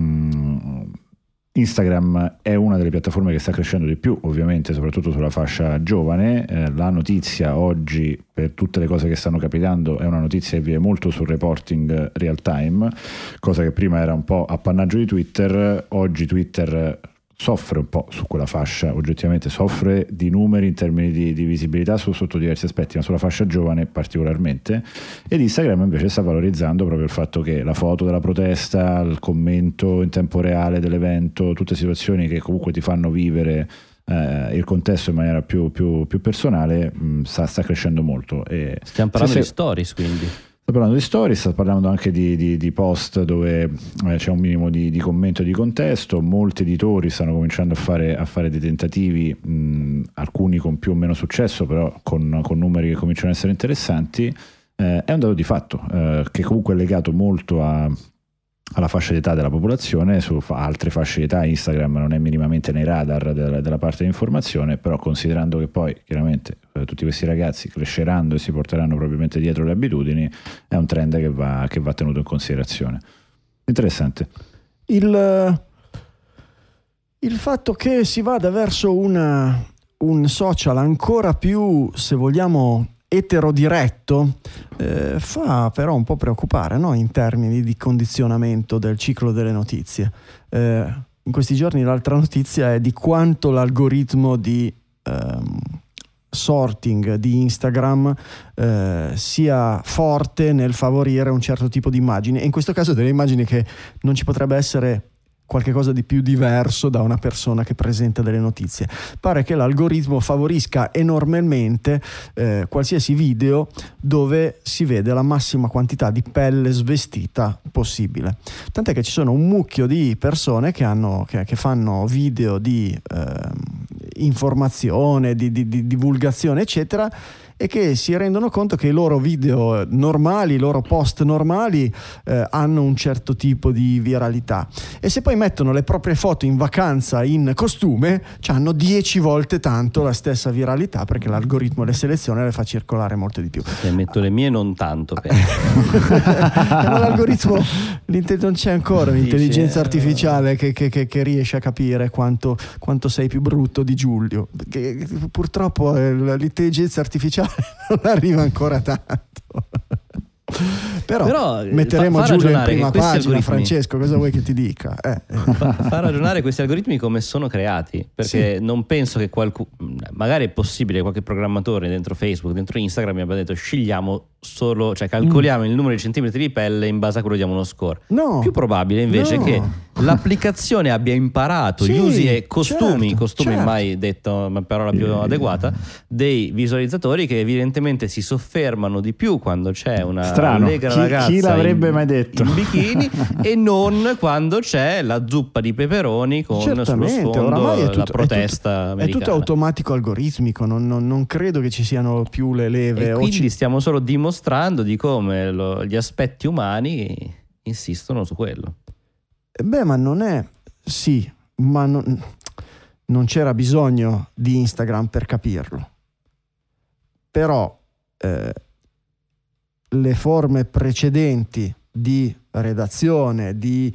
Instagram è una delle piattaforme che sta crescendo di più, ovviamente, soprattutto sulla fascia giovane. La notizia oggi, per tutte le cose che stanno capitando, è una notizia che vive molto sul reporting real time, cosa che prima era un po' appannaggio di Twitter. Oggi Twitter soffre un po' su quella fascia, oggettivamente soffre di numeri in termini di visibilità sotto diversi aspetti, ma sulla fascia giovane particolarmente. Ed Instagram invece sta valorizzando proprio il fatto che la foto della protesta, il commento in tempo reale dell'evento, tutte situazioni che comunque ti fanno vivere il contesto in maniera più personale, sta crescendo molto. E stiamo parlando di stories, quindi. Sto parlando di stories, sto parlando anche di post dove c'è un minimo di commento e di contesto. Molti editori stanno cominciando a fare dei tentativi, alcuni con più o meno successo, però con numeri che cominciano ad essere interessanti. È un dato di fatto che comunque è legato molto alla fascia d'età della popolazione. Su altre fasce d'età Instagram non è minimamente nei radar della parte di informazione, però considerando che poi chiaramente tutti questi ragazzi cresceranno e si porteranno probabilmente dietro le abitudini, è un trend che va tenuto in considerazione. Interessante. Il fatto che si vada verso un social ancora più, se vogliamo, eterodiretto, fa però un po' preoccupare, no? In termini di condizionamento del ciclo delle notizie. In questi giorni l'altra notizia è di quanto l'algoritmo di sorting di Instagram sia forte nel favorire un certo tipo di immagini, e in questo caso delle immagini che non ci potrebbe essere qualche cosa di più diverso da una persona che presenta delle notizie. Pare che l'algoritmo favorisca enormemente qualsiasi video dove si vede la massima quantità di pelle svestita possibile, tant'è che ci sono un mucchio di persone che fanno video di informazione, di divulgazione eccetera, e che si rendono conto che i loro video normali, i loro post normali hanno un certo tipo di viralità, e se poi mettono le proprie foto in vacanza in costume hanno 10 volte tanto la stessa viralità, perché l'algoritmo le seleziona e le fa circolare molto di più. Se metto le mie non tanto, ma l'algoritmo non c'è ancora un'intelligenza artificiale che riesce a capire quanto sei più brutto di Giulio, che purtroppo l'intelligenza artificiale non arriva ancora tanto. Però metteremo Giulio in prima pagina. Francesco, cosa vuoi che ti dica? Fa ragionare questi algoritmi come sono creati, perché non penso che magari è possibile che qualche programmatore dentro Facebook, dentro Instagram mi abbia detto scegliamo solo, cioè calcoliamo il numero di centimetri di pelle in base a quello diamo uno score. No, più probabile invece che l'applicazione abbia imparato gli usi e costumi mai detto una parola più adeguata, dei visualizzatori che evidentemente si soffermano di più quando c'è una allegra ragazza chi l'avrebbe mai detto in bikini e non quando c'è la zuppa di peperoni con sullo sfondo la protesta americana. È tutto automatico, algoritmico, non credo che ci siano più le leve, e quindi stiamo solo dimostrando di come gli aspetti umani insistono su quello. Ma non è non c'era bisogno di Instagram per capirlo, però le forme precedenti di redazione, di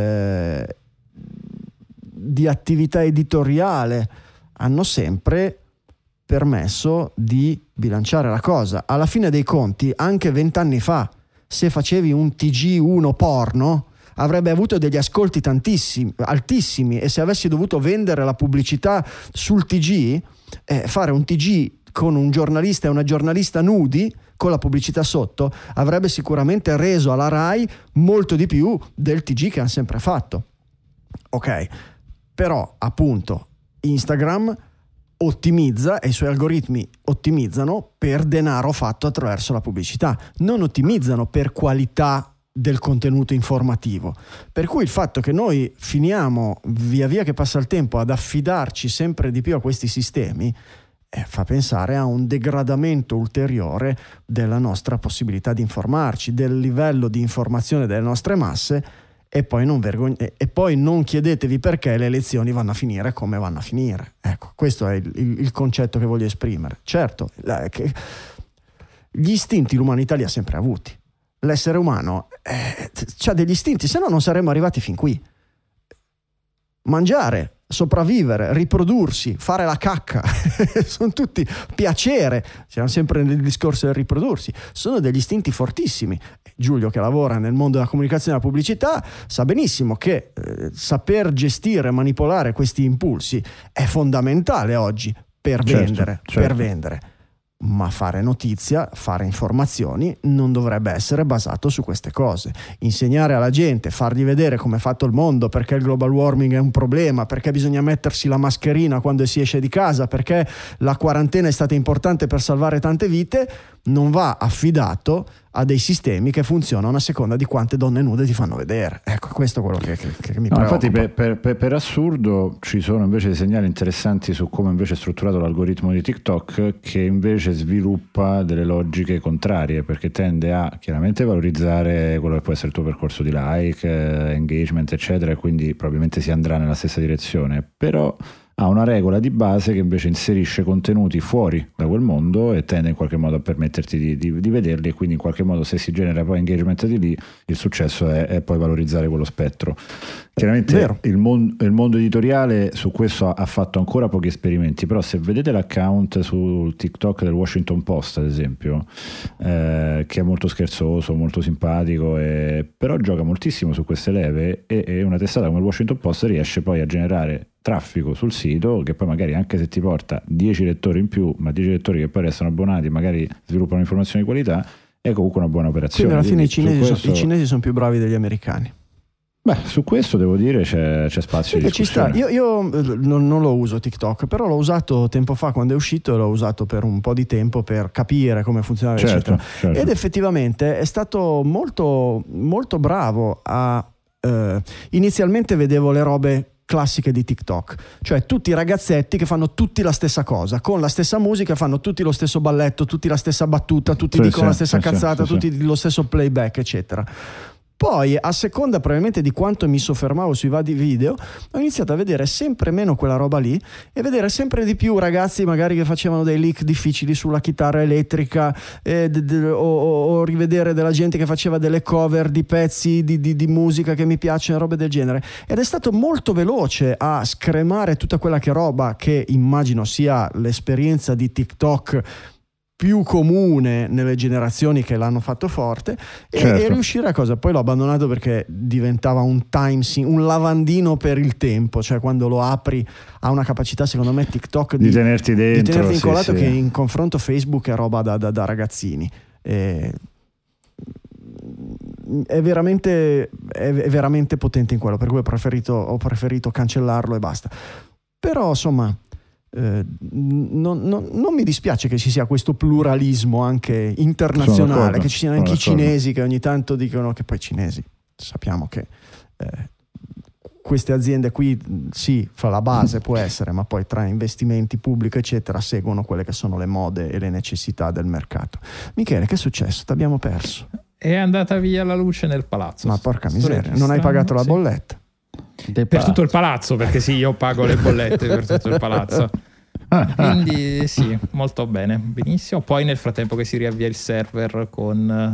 attività editoriale hanno sempre permesso di bilanciare la cosa. Alla fine dei conti, anche 20 anni fa, se facevi un TG1 porno avrebbe avuto degli ascolti altissimi, e se avessi dovuto vendere la pubblicità sul TG, fare un TG con un giornalista e una giornalista nudi con la pubblicità sotto avrebbe sicuramente reso alla Rai molto di più del TG che hanno sempre fatto. Ok, però appunto Instagram ottimizza e i suoi algoritmi ottimizzano per denaro fatto attraverso la pubblicità, non ottimizzano per qualità del contenuto informativo, per cui il fatto che noi finiamo via via che passa il tempo ad affidarci sempre di più a questi sistemi fa pensare a un degradamento ulteriore della nostra possibilità di informarci, del livello di informazione delle nostre masse, e poi non chiedetevi perché le elezioni vanno a finire come vanno a finire. Ecco, questo è il concetto che voglio esprimere. Certo, gli istinti l'umanità li ha sempre avuti. L'essere umano ha degli istinti, se no non saremmo arrivati fin qui. Mangiare, sopravvivere, riprodursi, fare la cacca, sono tutti piacere, siamo sempre nel discorso del riprodursi, sono degli istinti fortissimi. Giulio, che lavora nel mondo della comunicazione e della pubblicità, sa benissimo che saper gestire e manipolare questi impulsi è fondamentale oggi per vendere, per vendere. Ma fare notizia, fare informazioni non dovrebbe essere basato su queste cose. Insegnare alla gente, fargli vedere come è fatto il mondo, perché il global warming è un problema, perché bisogna mettersi la mascherina quando si esce di casa, perché la quarantena è stata importante per salvare tante vite, non va affidato a dei sistemi che funzionano a seconda di quante donne nude ti fanno vedere. Ecco, questo è quello che mi preoccupa. Infatti per assurdo ci sono invece dei segnali interessanti su come invece è strutturato l'algoritmo di TikTok, che invece sviluppa delle logiche contrarie, perché tende a chiaramente valorizzare quello che può essere il tuo percorso di like, engagement eccetera, e quindi probabilmente si andrà nella stessa direzione, però ha una regola di base che invece inserisce contenuti fuori da quel mondo e tende in qualche modo a permetterti di vederli, e quindi in qualche modo se si genera poi engagement di lì, il successo è poi valorizzare quello spettro. Chiaramente il mondo editoriale su questo ha fatto ancora pochi esperimenti, però se vedete l'account sul TikTok del Washington Post ad esempio, che è molto scherzoso, molto simpatico, però gioca moltissimo su queste leve, e una testata come il Washington Post riesce poi a generare traffico sul sito, che poi magari anche se ti porta 10 lettori in più, ma 10 lettori che poi restano abbonati, magari sviluppano informazioni di qualità, è comunque una buona operazione. Quindi alla fine i cinesi sono più bravi degli americani. Beh, su questo devo dire c'è spazio di discussione. Ci sta. Io non lo uso TikTok, però l'ho usato tempo fa quando è uscito, e l'ho usato per un po' di tempo per capire come funzionava, certo. Ed effettivamente è stato molto, molto bravo a... inizialmente vedevo le robe classiche di TikTok, cioè tutti i ragazzetti che fanno tutti la stessa cosa, con la stessa musica, fanno tutti lo stesso balletto, tutti la stessa battuta, tutti dicono la stessa cazzata, tutti lo stesso playback, eccetera. Poi, a seconda probabilmente di quanto mi soffermavo sui vari video, ho iniziato a vedere sempre meno quella roba lì e vedere sempre di più ragazzi magari che facevano dei lick difficili sulla chitarra elettrica, o rivedere della gente che faceva delle cover di pezzi di musica che mi piacciono, robe del genere. Ed è stato molto veloce a scremare tutta quella che roba che immagino sia l'esperienza di TikTok più comune nelle generazioni che l'hanno fatto forte, e riuscire a cosa. Poi l'ho abbandonato perché diventava un lavandino per il tempo, cioè quando lo apri ha una capacità secondo me TikTok di tenerti dentro, di tenerti incollato, che in confronto Facebook è roba da ragazzini. È veramente potente in quello, per cui ho preferito cancellarlo e basta. Però insomma non mi dispiace che ci sia questo pluralismo anche internazionale, che ci siano anche i cinesi che ogni tanto dicono, che poi cinesi sappiamo che queste aziende qui sì, fa la base può essere, ma poi tra investimenti pubblico eccetera seguono quelle che sono le mode e le necessità del mercato. Michele, che è successo? T'abbiamo perso. È andata via la luce nel palazzo. Ma porca miseria, non hai pagato la bolletta? Per tutto il palazzo, perché sì, io pago le bollette per tutto il palazzo. Quindi sì, molto bene, benissimo. Poi nel frattempo che si riavvia il server con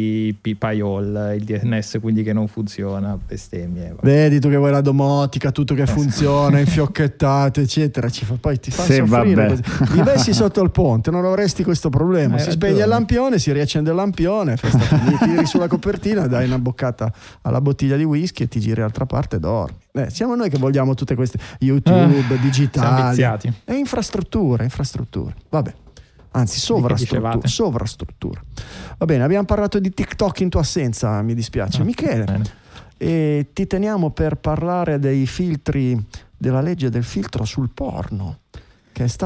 Payol, il DNS quindi che non funziona, bestemmie. Vedi tu che vuoi la domotica, tutto che funziona, infiocchettato eccetera, poi ti fa soffrire così. Vivessi sotto il ponte non avresti questo problema, si spegne il lampione, si riaccende il lampione, tiri sulla copertina, dai una boccata alla bottiglia di whisky e ti giri all'altra parte e dormi. Siamo noi che vogliamo tutte queste YouTube digitali e infrastrutture, vabbè. Anzi, sovrastruttura. Va bene, abbiamo parlato di TikTok in tua assenza, mi dispiace. Michele, e ti teniamo per parlare dei filtri, della legge del filtro sul porno, che è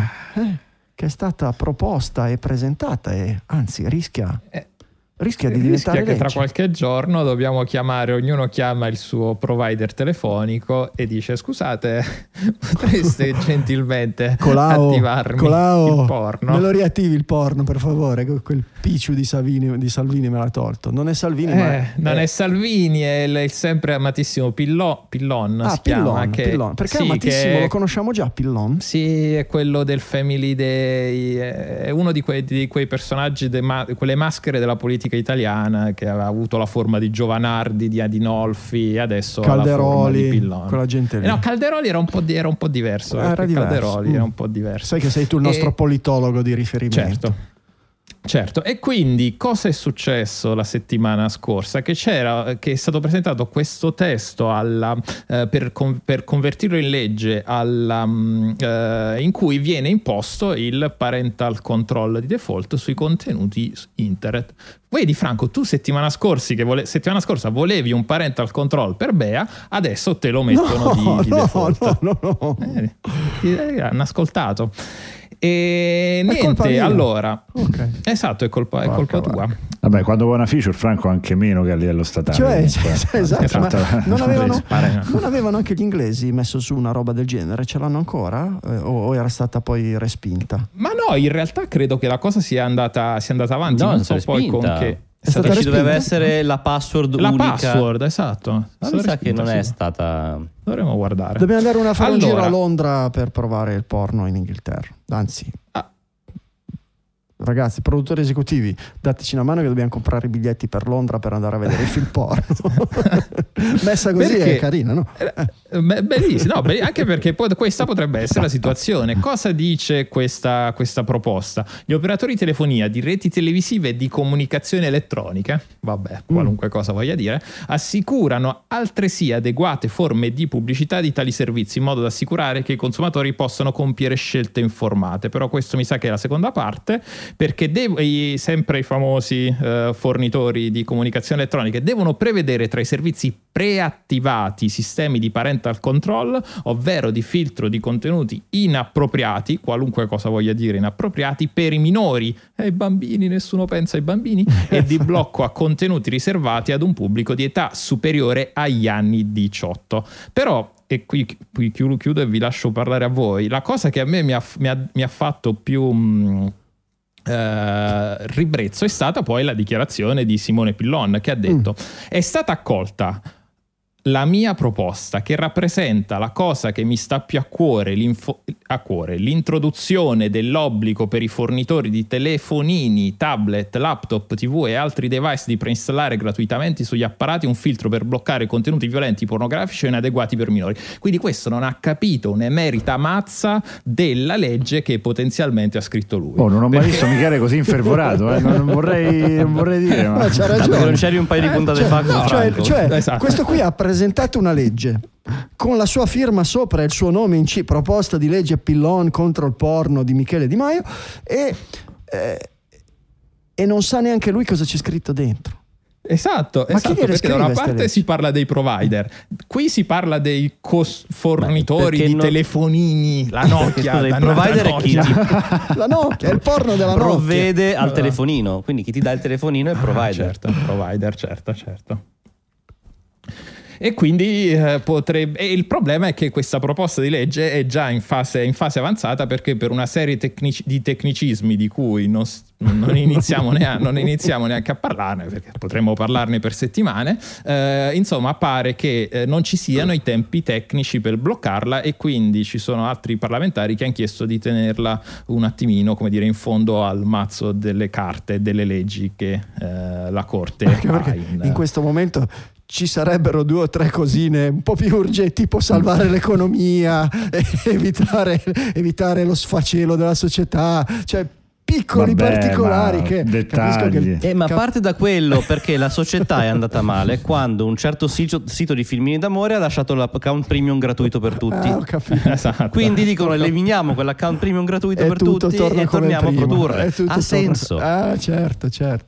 stata proposta e presentata e anzi rischia di diventare legge. Che tra qualche giorno dobbiamo ognuno chiama il suo provider telefonico e dice: scusate, potreste gentilmente attivarmi il porno? Me lo riattivi il porno per favore? Quel picciu di Salvini me l'ha tolto. Non è Salvini, non è Salvini, è il sempre amatissimo Pillon. Pillon. Perché sì, amatissimo? Lo conosciamo già Pillon? Sì, è quello del Family Day, è uno di quei personaggi, quelle maschere della politica italiana, che aveva avuto la forma di Giovanardi, di Adinolfi, e adesso Calderoli, ha la forma di Pillon. Quella gente lì. No, Calderoli era un po' diverso. Calderoli era un po' diverso. Sai che sei tu il nostro politologo di riferimento. Certo, e quindi cosa è successo la settimana scorsa? Che è stato presentato questo testo per convertirlo in legge in cui viene imposto il parental control di default sui contenuti internet. Vedi Franco, tu settimana scorsa volevi un parental control per Bea, adesso te lo mettono di default. No. Hanno ascoltato. E niente, allora esatto, è colpa tua. Vabbè, quando va una feature, Franco, anche meno che a livello statale. Esatto, ma non avevano anche gli inglesi messo su una roba del genere? Ce l'hanno ancora? O era stata poi respinta? Ma no, in realtà credo che la cosa sia andata avanti. No, non so poi con che. Ci doveva essere la password unica. La password, esatto. Ma mi sa che non è stata. Dovremmo guardare. Dobbiamo andare a fare un giro a Londra per provare il porno in Inghilterra. Anzi, ragazzi, produttori esecutivi, dateci una mano che dobbiamo comprare i biglietti per Londra per andare a vedere il film porno. Messa così è carina, no? Bellissimo, no, anche perché questa potrebbe essere la situazione. Cosa dice questa proposta? Gli operatori di telefonia, di reti televisive e di comunicazione elettronica, vabbè, qualunque cosa voglia dire, assicurano altresì adeguate forme di pubblicità di tali servizi in modo da assicurare che i consumatori possano compiere scelte informate. Però questo mi sa che è la seconda parte, perché sempre i famosi fornitori di comunicazione elettronica devono prevedere tra i servizi preattivati sistemi di parental control, ovvero di filtro di contenuti inappropriati, qualunque cosa voglia dire inappropriati, per i minori e i bambini, nessuno pensa ai bambini, e di blocco a contenuti riservati ad un pubblico di età superiore agli anni 18. Però, e qui chiudo e vi lascio parlare a voi, la cosa che a me mi ha fatto più ribrezzo è stata poi la dichiarazione di Simone Pillon, che ha detto: è stata accolta la mia proposta, che rappresenta la cosa che mi sta più a cuore, l'introduzione dell'obbligo per i fornitori di telefonini, tablet, laptop, TV e altri device di preinstallare gratuitamente sugli apparati un filtro per bloccare contenuti violenti, pornografici o inadeguati per minori. Quindi questo non ha capito un'emerita mazza della legge che potenzialmente ha scritto lui. Non ho mai visto Michele così infervorato, non vorrei dire, ma c'ha ragione. Non c'eri un paio di puntate fa con Franco. Esatto. Questo qui ha presentato una legge con la sua firma sopra e il suo nome in C, proposta di legge Pillon contro il porno di Michele Di Maio, e non sa neanche lui cosa c'è scritto dentro. Esatto, perché da una parte si parla dei provider, qui si parla dei fornitori di telefonini, la Nokia. Il provider è chi la Nokia, è il porno della Nokia. Provvede al telefonino, quindi chi ti dà il telefonino è il provider. Certo, provider, certo. E quindi potrebbe. E il problema è che questa proposta di legge è già in fase avanzata, perché per una serie di tecnicismi di cui non iniziamo neanche a parlarne, perché potremmo parlarne per settimane, insomma pare che non ci siano i tempi tecnici per bloccarla, e quindi ci sono altri parlamentari che hanno chiesto di tenerla un attimino, come dire, in fondo al mazzo delle carte, delle leggi che la Corte ha in questo momento. Ci sarebbero 2 o 3 cosine un po' più urgenti, tipo salvare l'economia, evitare lo sfacelo della società, cioè piccoli particolari che dettagli. Ma parte da quello, perché la società è andata male quando un certo sito di filmini d'amore ha lasciato l'account premium gratuito per tutti. Ho capito. Esatto. Quindi dicono: eliminiamo quell'account premium gratuito per tutti e torniamo a produrre. Ha senso. Certo.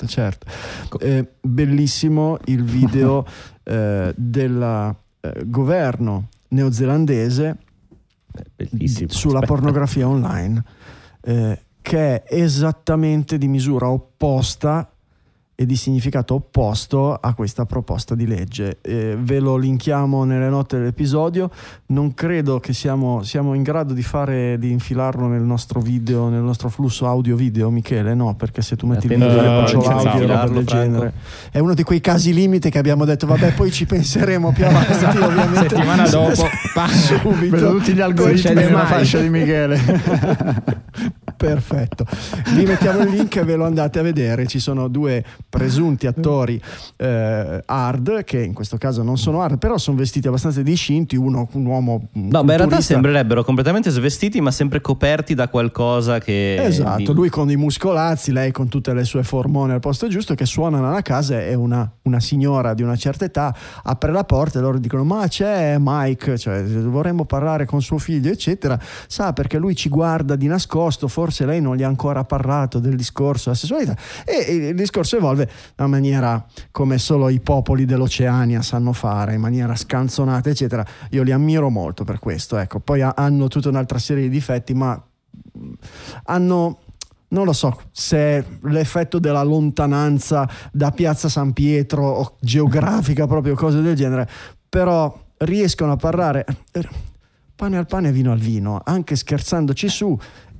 Bellissimo il video del governo neozelandese sulla pornografia online, che è esattamente di misura opposta e di significato opposto a questa proposta di legge. Ve lo linkiamo nelle note dell'episodio. Non credo che siamo in grado di infilarlo nel nostro video, nel nostro flusso audio-video, Michele, no? Perché se tu metti il video con l'audio e roba del genere, è uno di quei casi limite che abbiamo detto vabbè, poi ci penseremo più avanti, ovviamente. Settimana dopo subito vedo tutti gli algoritmi nella fascia di Michele. Perfetto, vi mettiamo il link e ve lo andate a vedere. Ci sono 2 presunti attori hard, che in questo caso non sono hard, però sono vestiti abbastanza discinti. Un uomo in realtà sembrerebbero completamente svestiti, ma sempre coperti da qualcosa che... Esatto, lui con i muscolazzi, lei con tutte le sue formone al posto giusto, che suonano alla casa, e una signora di una certa età apre la porta e loro dicono: ma c'è Mike, cioè vorremmo parlare con suo figlio, eccetera. Sa, perché lui ci guarda di nascosto, forse lei non gli ha ancora parlato del discorso della sessualità, e il discorso evolve in una maniera come solo i popoli dell'Oceania sanno fare, in maniera scanzonata, eccetera. Io li ammiro molto per questo, ecco. Poi hanno tutta un'altra serie di difetti, ma hanno, non lo so se è l'effetto della lontananza da Piazza San Pietro o geografica, proprio cose del genere, però riescono a parlare pane al pane, vino al vino, anche scherzandoci su,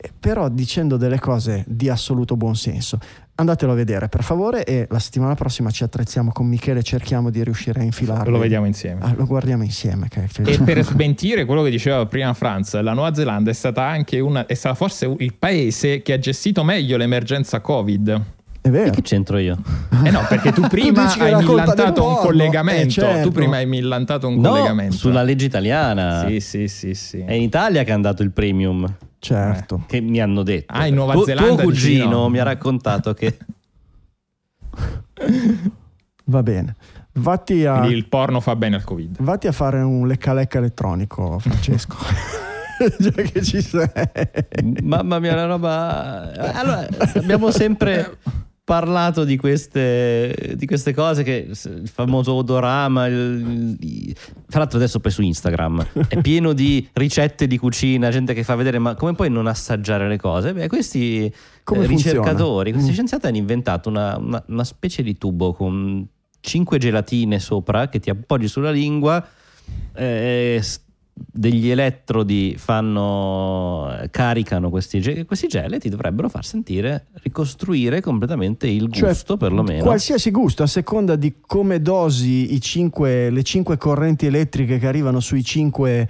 però dicendo delle cose di assoluto buonsenso. Andatelo a vedere per favore, e la settimana prossima ci attrezziamo con Michele e cerchiamo di riuscire a infilarlo. Lo vediamo insieme. Lo guardiamo insieme. E per smentire quello che diceva prima Franz, la Nuova Zelanda è stata forse il paese che ha gestito meglio l'emergenza Covid. È vero. E che c'entro io? No, perché tu prima hai millantato un collegamento. Certo. Tu prima hai millantato un collegamento. Sulla legge italiana. Sì. È in Italia che hanno dato il premium. Certo. Che mi hanno detto. In Nuova Zelanda. Tuo cugino mi ha raccontato che... Va bene. Quindi il porno fa bene al Covid. Vatti a fare un lecca elettronico, Francesco. Già che ci sei. Mamma mia, una roba. Allora, abbiamo sempre parlato di queste cose, che il famoso odorama, tra l'altro adesso poi su Instagram è pieno di ricette di cucina, gente che fa vedere, ma come puoi non assaggiare le cose? Beh, questi ricercatori, questi scienziati hanno inventato una specie di tubo con 5 gelatine sopra che ti appoggi sulla lingua, degli elettrodi caricano questi gel e ti dovrebbero far ricostruire completamente il gusto, perlomeno qualsiasi gusto, a seconda di come dosi le 5 correnti elettriche che arrivano sui 5.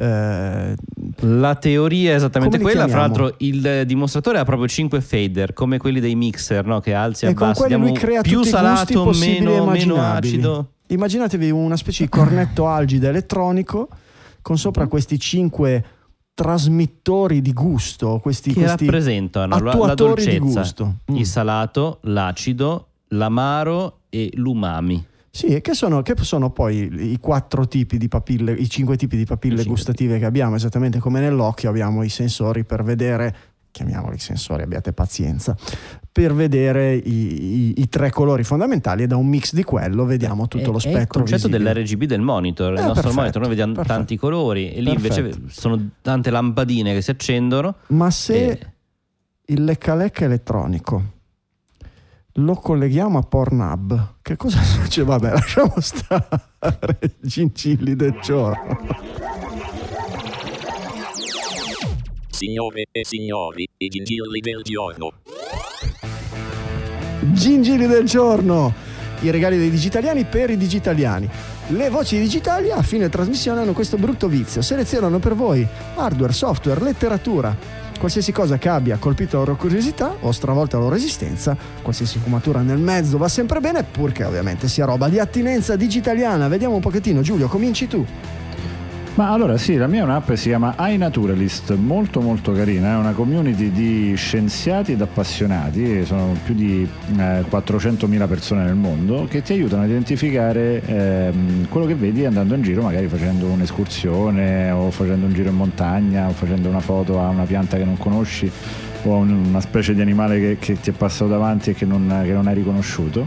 La teoria è esattamente quella. Fra l'altro il dimostratore ha proprio 5 fader, come quelli dei mixer, no? Che alzi e abbassi, lui crea più tutti salato, meno acido. Immaginatevi una specie di cornetto algida elettronico con sopra questi 5 trasmettori di gusto, questi rappresentano la dolcezza, di gusto. Il salato, l'acido, l'amaro e l'umami. Sì, e che sono poi i 4 tipi di papille, i 5 tipi di papille gustative che abbiamo, esattamente come nell'occhio abbiamo i sensori per vedere, chiamiamoli sensori, abbiate pazienza, per vedere i 3 colori fondamentali, e da un mix di quello vediamo tutto lo spettro è il concetto visibile. dell'RGB del monitor. Il nostro monitor, noi vediamo tanti colori, e lì invece sono tante lampadine che si accendono. Ma se il lecca elettronico lo colleghiamo a Pornhub, che cosa succede? Vabbè, lasciamo stare. Gingilli del giorno. Signore e signori, i gingilli del giorno. Gingilli del giorno, i regali dei digitaliani per i digitaliani. Le voci digitali a fine trasmissione hanno questo brutto vizio: selezionano per voi hardware, software, letteratura, qualsiasi cosa che abbia colpito la loro curiosità o stravolta la loro esistenza. Qualsiasi sfumatura nel mezzo va sempre bene, purché ovviamente sia roba di attinenza digitaliana. Vediamo un pochettino, Giulio, cominci tu. Ma allora sì, la mia è un'app che si chiama iNaturalist, molto molto carina, è una community di scienziati ed appassionati, sono più di 400.000 persone nel mondo, che ti aiutano a identificare quello che vedi andando in giro, magari facendo un'escursione o facendo un giro in montagna o facendo una foto a una pianta che non conosci o a una specie di animale che ti è passato davanti e che non hai riconosciuto,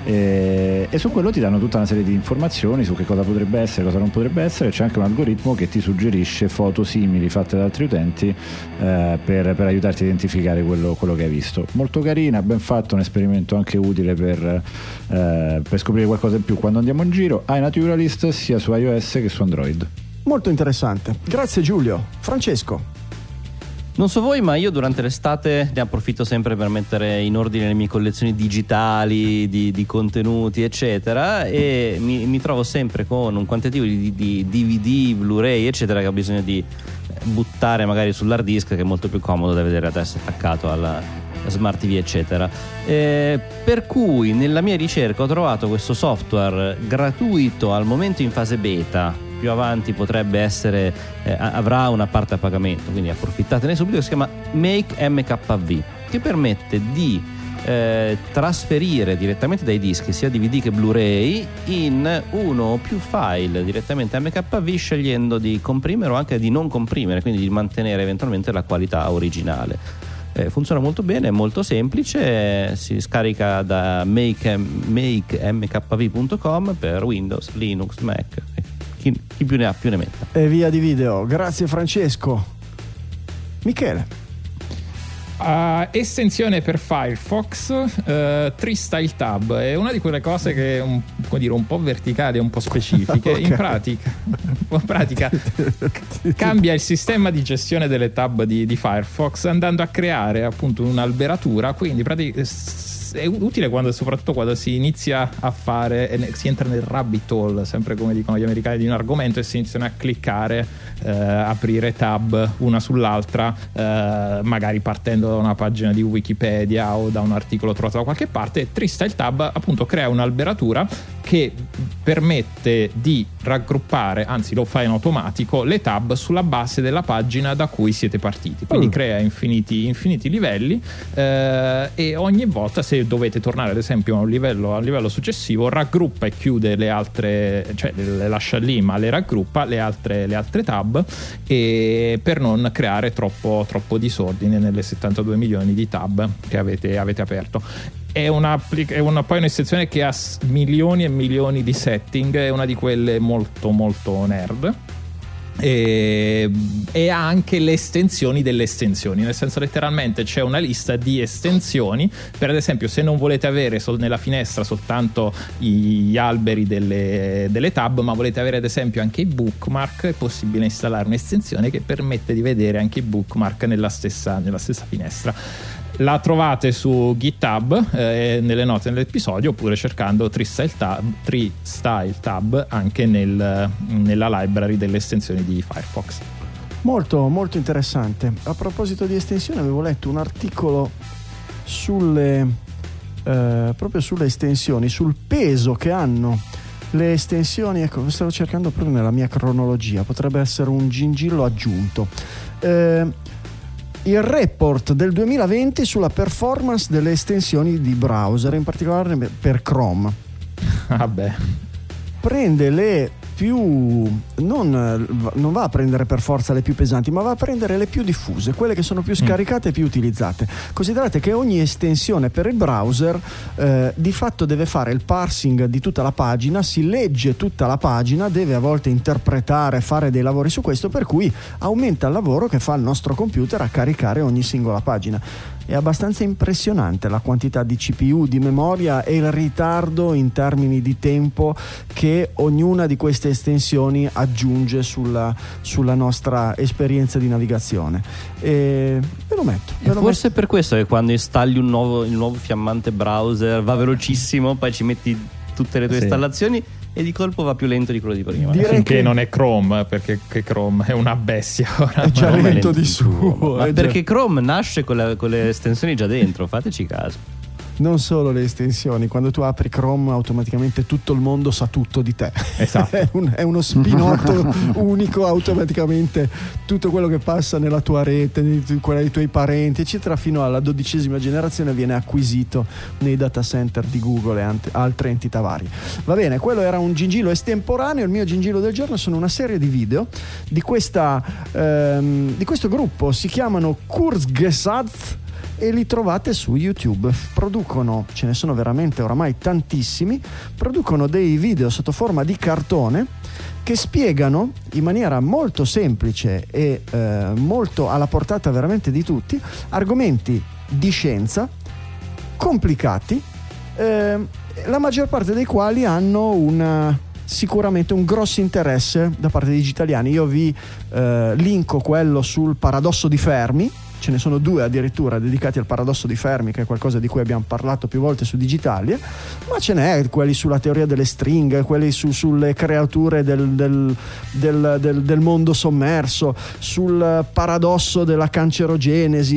e su quello ti danno tutta una serie di informazioni su che cosa potrebbe essere, cosa non potrebbe essere. C'è anche un algoritmo che ti suggerisce foto simili fatte da altri utenti per aiutarti a identificare quello che hai visto. Molto carina, ben fatto, un esperimento anche utile per scoprire qualcosa in più quando andiamo in giro. iNaturalist sia su iOS che su Android. Molto interessante, grazie Giulio. Francesco. Non so voi, ma io durante l'estate ne approfitto sempre per mettere in ordine le mie collezioni digitali di contenuti, eccetera, e mi trovo sempre con un quantitativo di DVD, Blu-ray, eccetera, che ho bisogno di buttare magari sull'hard disk, che è molto più comodo da vedere adesso attaccato alla Smart TV, eccetera. Per cui nella mia ricerca ho trovato questo software gratuito, al momento in fase beta, più avanti potrebbe essere avrà una parte a pagamento, quindi approfittatene subito, che si chiama Make MKV, che permette di trasferire direttamente dai dischi sia DVD che Blu-ray in uno o più file direttamente MKV, scegliendo di comprimere o anche di non comprimere, quindi di mantenere eventualmente la qualità originale. Funziona molto bene, è molto semplice, si scarica da makemkv.com per Windows, Linux, Mac. Chi più ne ha più ne metta. E via di video. Grazie Francesco. Michele. Estensione per Firefox, Tree Style Tab è una di quelle cose che è un po' verticali, un po' specifiche. Okay. In pratica cambia il sistema di gestione delle tab di Firefox, andando a creare appunto un'alberatura, quindi è utile soprattutto quando si inizia a fare, si entra nel rabbit hole, sempre come dicono gli americani, di un argomento, e si iniziano a cliccare, aprire tab una sull'altra, magari partendo da una pagina di Wikipedia o da un articolo trovato da qualche parte. Tree Style Tab appunto crea un'alberatura che permette di raggruppare, anzi lo fa in automatico, le tab sulla base della pagina da cui siete partiti, quindi crea infiniti livelli, e ogni volta, se dovete tornare ad esempio a un livello successivo, raggruppa e chiude le altre, cioè le lascia lì ma le raggruppa le altre tab, e per non creare troppo disordine nelle 72 milioni di tab che avete aperto. È poi un'estensione che ha milioni e milioni di setting, è una di quelle molto molto nerd, e ha anche le estensioni delle estensioni, nel senso, letteralmente c'è una lista di estensioni per, ad esempio, se non volete avere nella finestra soltanto gli alberi delle tab, ma volete avere ad esempio anche i bookmark, è possibile installare un'estensione che permette di vedere anche i bookmark nella stessa finestra. La trovate su GitHub, nelle note dell'episodio, oppure cercando Tree Style Tab anche nella library delle estensioni di Firefox. Molto molto interessante. A proposito di estensioni, avevo letto un articolo proprio sulle estensioni, sul peso che hanno le estensioni. Ecco, stavo cercando proprio nella mia cronologia, potrebbe essere un gingillo aggiunto. Il report del 2020 sulla performance delle estensioni di browser, in particolare per Chrome. Vabbè. Prende le più, non va a prendere per forza le più pesanti, ma va a prendere le più diffuse, quelle che sono più scaricate e più utilizzate. Considerate che ogni estensione per il browser di fatto deve fare il parsing di tutta la pagina, si legge tutta la pagina, deve a volte interpretare, fare dei lavori su questo, per cui aumenta il lavoro che fa il nostro computer a caricare ogni singola pagina. È abbastanza impressionante la quantità di CPU, di memoria e il ritardo in termini di tempo che ognuna di queste estensioni aggiunge sulla nostra esperienza di navigazione. E ve lo metto. Forse è per questo che quando installi il nuovo fiammante browser va velocissimo, poi ci metti tutte le tue installazioni e di colpo va più lento di quello di prima. Finché non è Chrome, perché Chrome è una bestia. È già lento di suo. Ma perché Chrome nasce con le estensioni già dentro, fateci caso. Non solo le estensioni, quando tu apri Chrome automaticamente tutto il mondo sa tutto di te. Esatto. è uno spinotto unico, automaticamente tutto quello che passa nella tua rete, quella dei tuoi parenti eccetera, fino alla 12ª generazione viene acquisito nei data center di Google e altre entità varie. Va bene, quello era un gingillo estemporaneo. Il mio gingillo del giorno sono una serie di video di questo gruppo, si chiamano Kurzgesagt e li trovate su YouTube. Producono, ce ne sono veramente oramai tantissimi, producono dei video sotto forma di cartone che spiegano in maniera molto semplice e molto alla portata veramente di tutti argomenti di scienza complicati, la maggior parte dei quali hanno sicuramente un grosso interesse da parte degli italiani. Io vi linko quello sul paradosso di Fermi. Ce ne sono 2 addirittura dedicati al paradosso di Fermi, che è qualcosa di cui abbiamo parlato più volte su Digitalia, ma ce n'è quelli sulla teoria delle stringhe, quelli sulle creature del mondo sommerso, sul paradosso della cancerogenesi,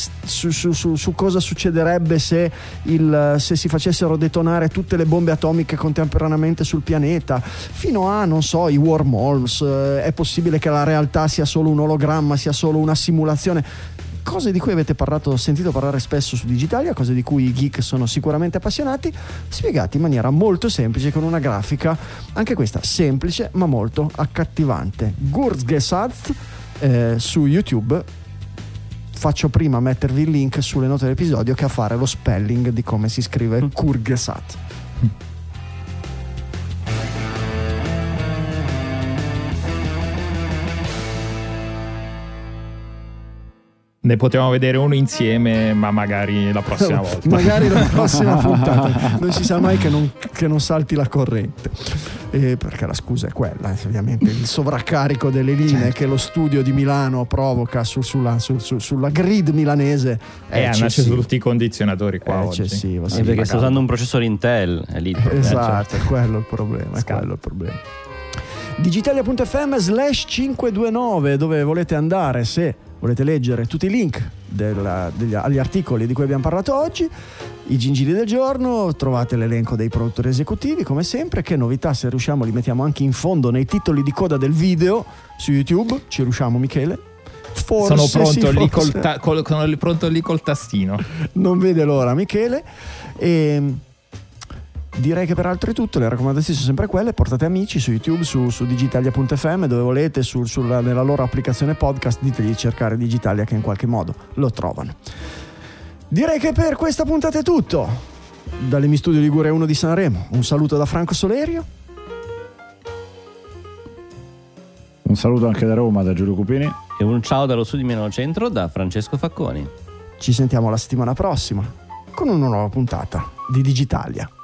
su cosa succederebbe se si facessero detonare tutte le bombe atomiche contemporaneamente sul pianeta, fino a, non so, i wormholes. È possibile che la realtà sia solo un ologramma, sia solo una simulazione. Cose di cui avete sentito parlare spesso su Digitalia, cose di cui i geek sono sicuramente appassionati, spiegati in maniera molto semplice, con una grafica anche questa semplice ma molto accattivante. Kurzgesagt su YouTube. Faccio prima mettervi il link sulle note dell'episodio che a fare lo spelling di come si scrive Kurzgesagt. Ne potevamo vedere uno insieme, ma magari la prossima volta. Magari la prossima puntata. Non si sa mai che non salti la corrente. Perché la scusa è quella, ovviamente. Il sovraccarico delle linee che lo studio di Milano provoca sulla grid milanese è hanno acceso tutti i condizionatori qua oggi. Eccessivo, sì, perché sta usando un processore Intel. È lì, esatto, è quello il problema. Digitalia.fm/529, dove volete andare se volete leggere tutti i link agli articoli di cui abbiamo parlato oggi, i gingilli del giorno, trovate l'elenco dei produttori esecutivi come sempre. Che novità, se riusciamo li mettiamo anche in fondo nei titoli di coda del video su YouTube. Ci riusciamo, Michele? Forse sono pronto, pronto lì col tastino. Non vede l'ora Michele. E direi che peraltro è tutto. Le raccomandazioni sono sempre quelle: portate amici su YouTube, su digitalia.fm, dove volete, nella loro applicazione podcast, ditegli di cercare Digitalia, che in qualche modo lo trovano. Direi che per questa puntata è tutto. Dall'Emi Studio Ligure 1 di Sanremo, un saluto da Franco Solerio. Un saluto anche da Roma, da Giulio Cupini. E un ciao dallo Studio Milano Centro da Francesco Facconi. Ci sentiamo la settimana prossima con una nuova puntata di Digitalia.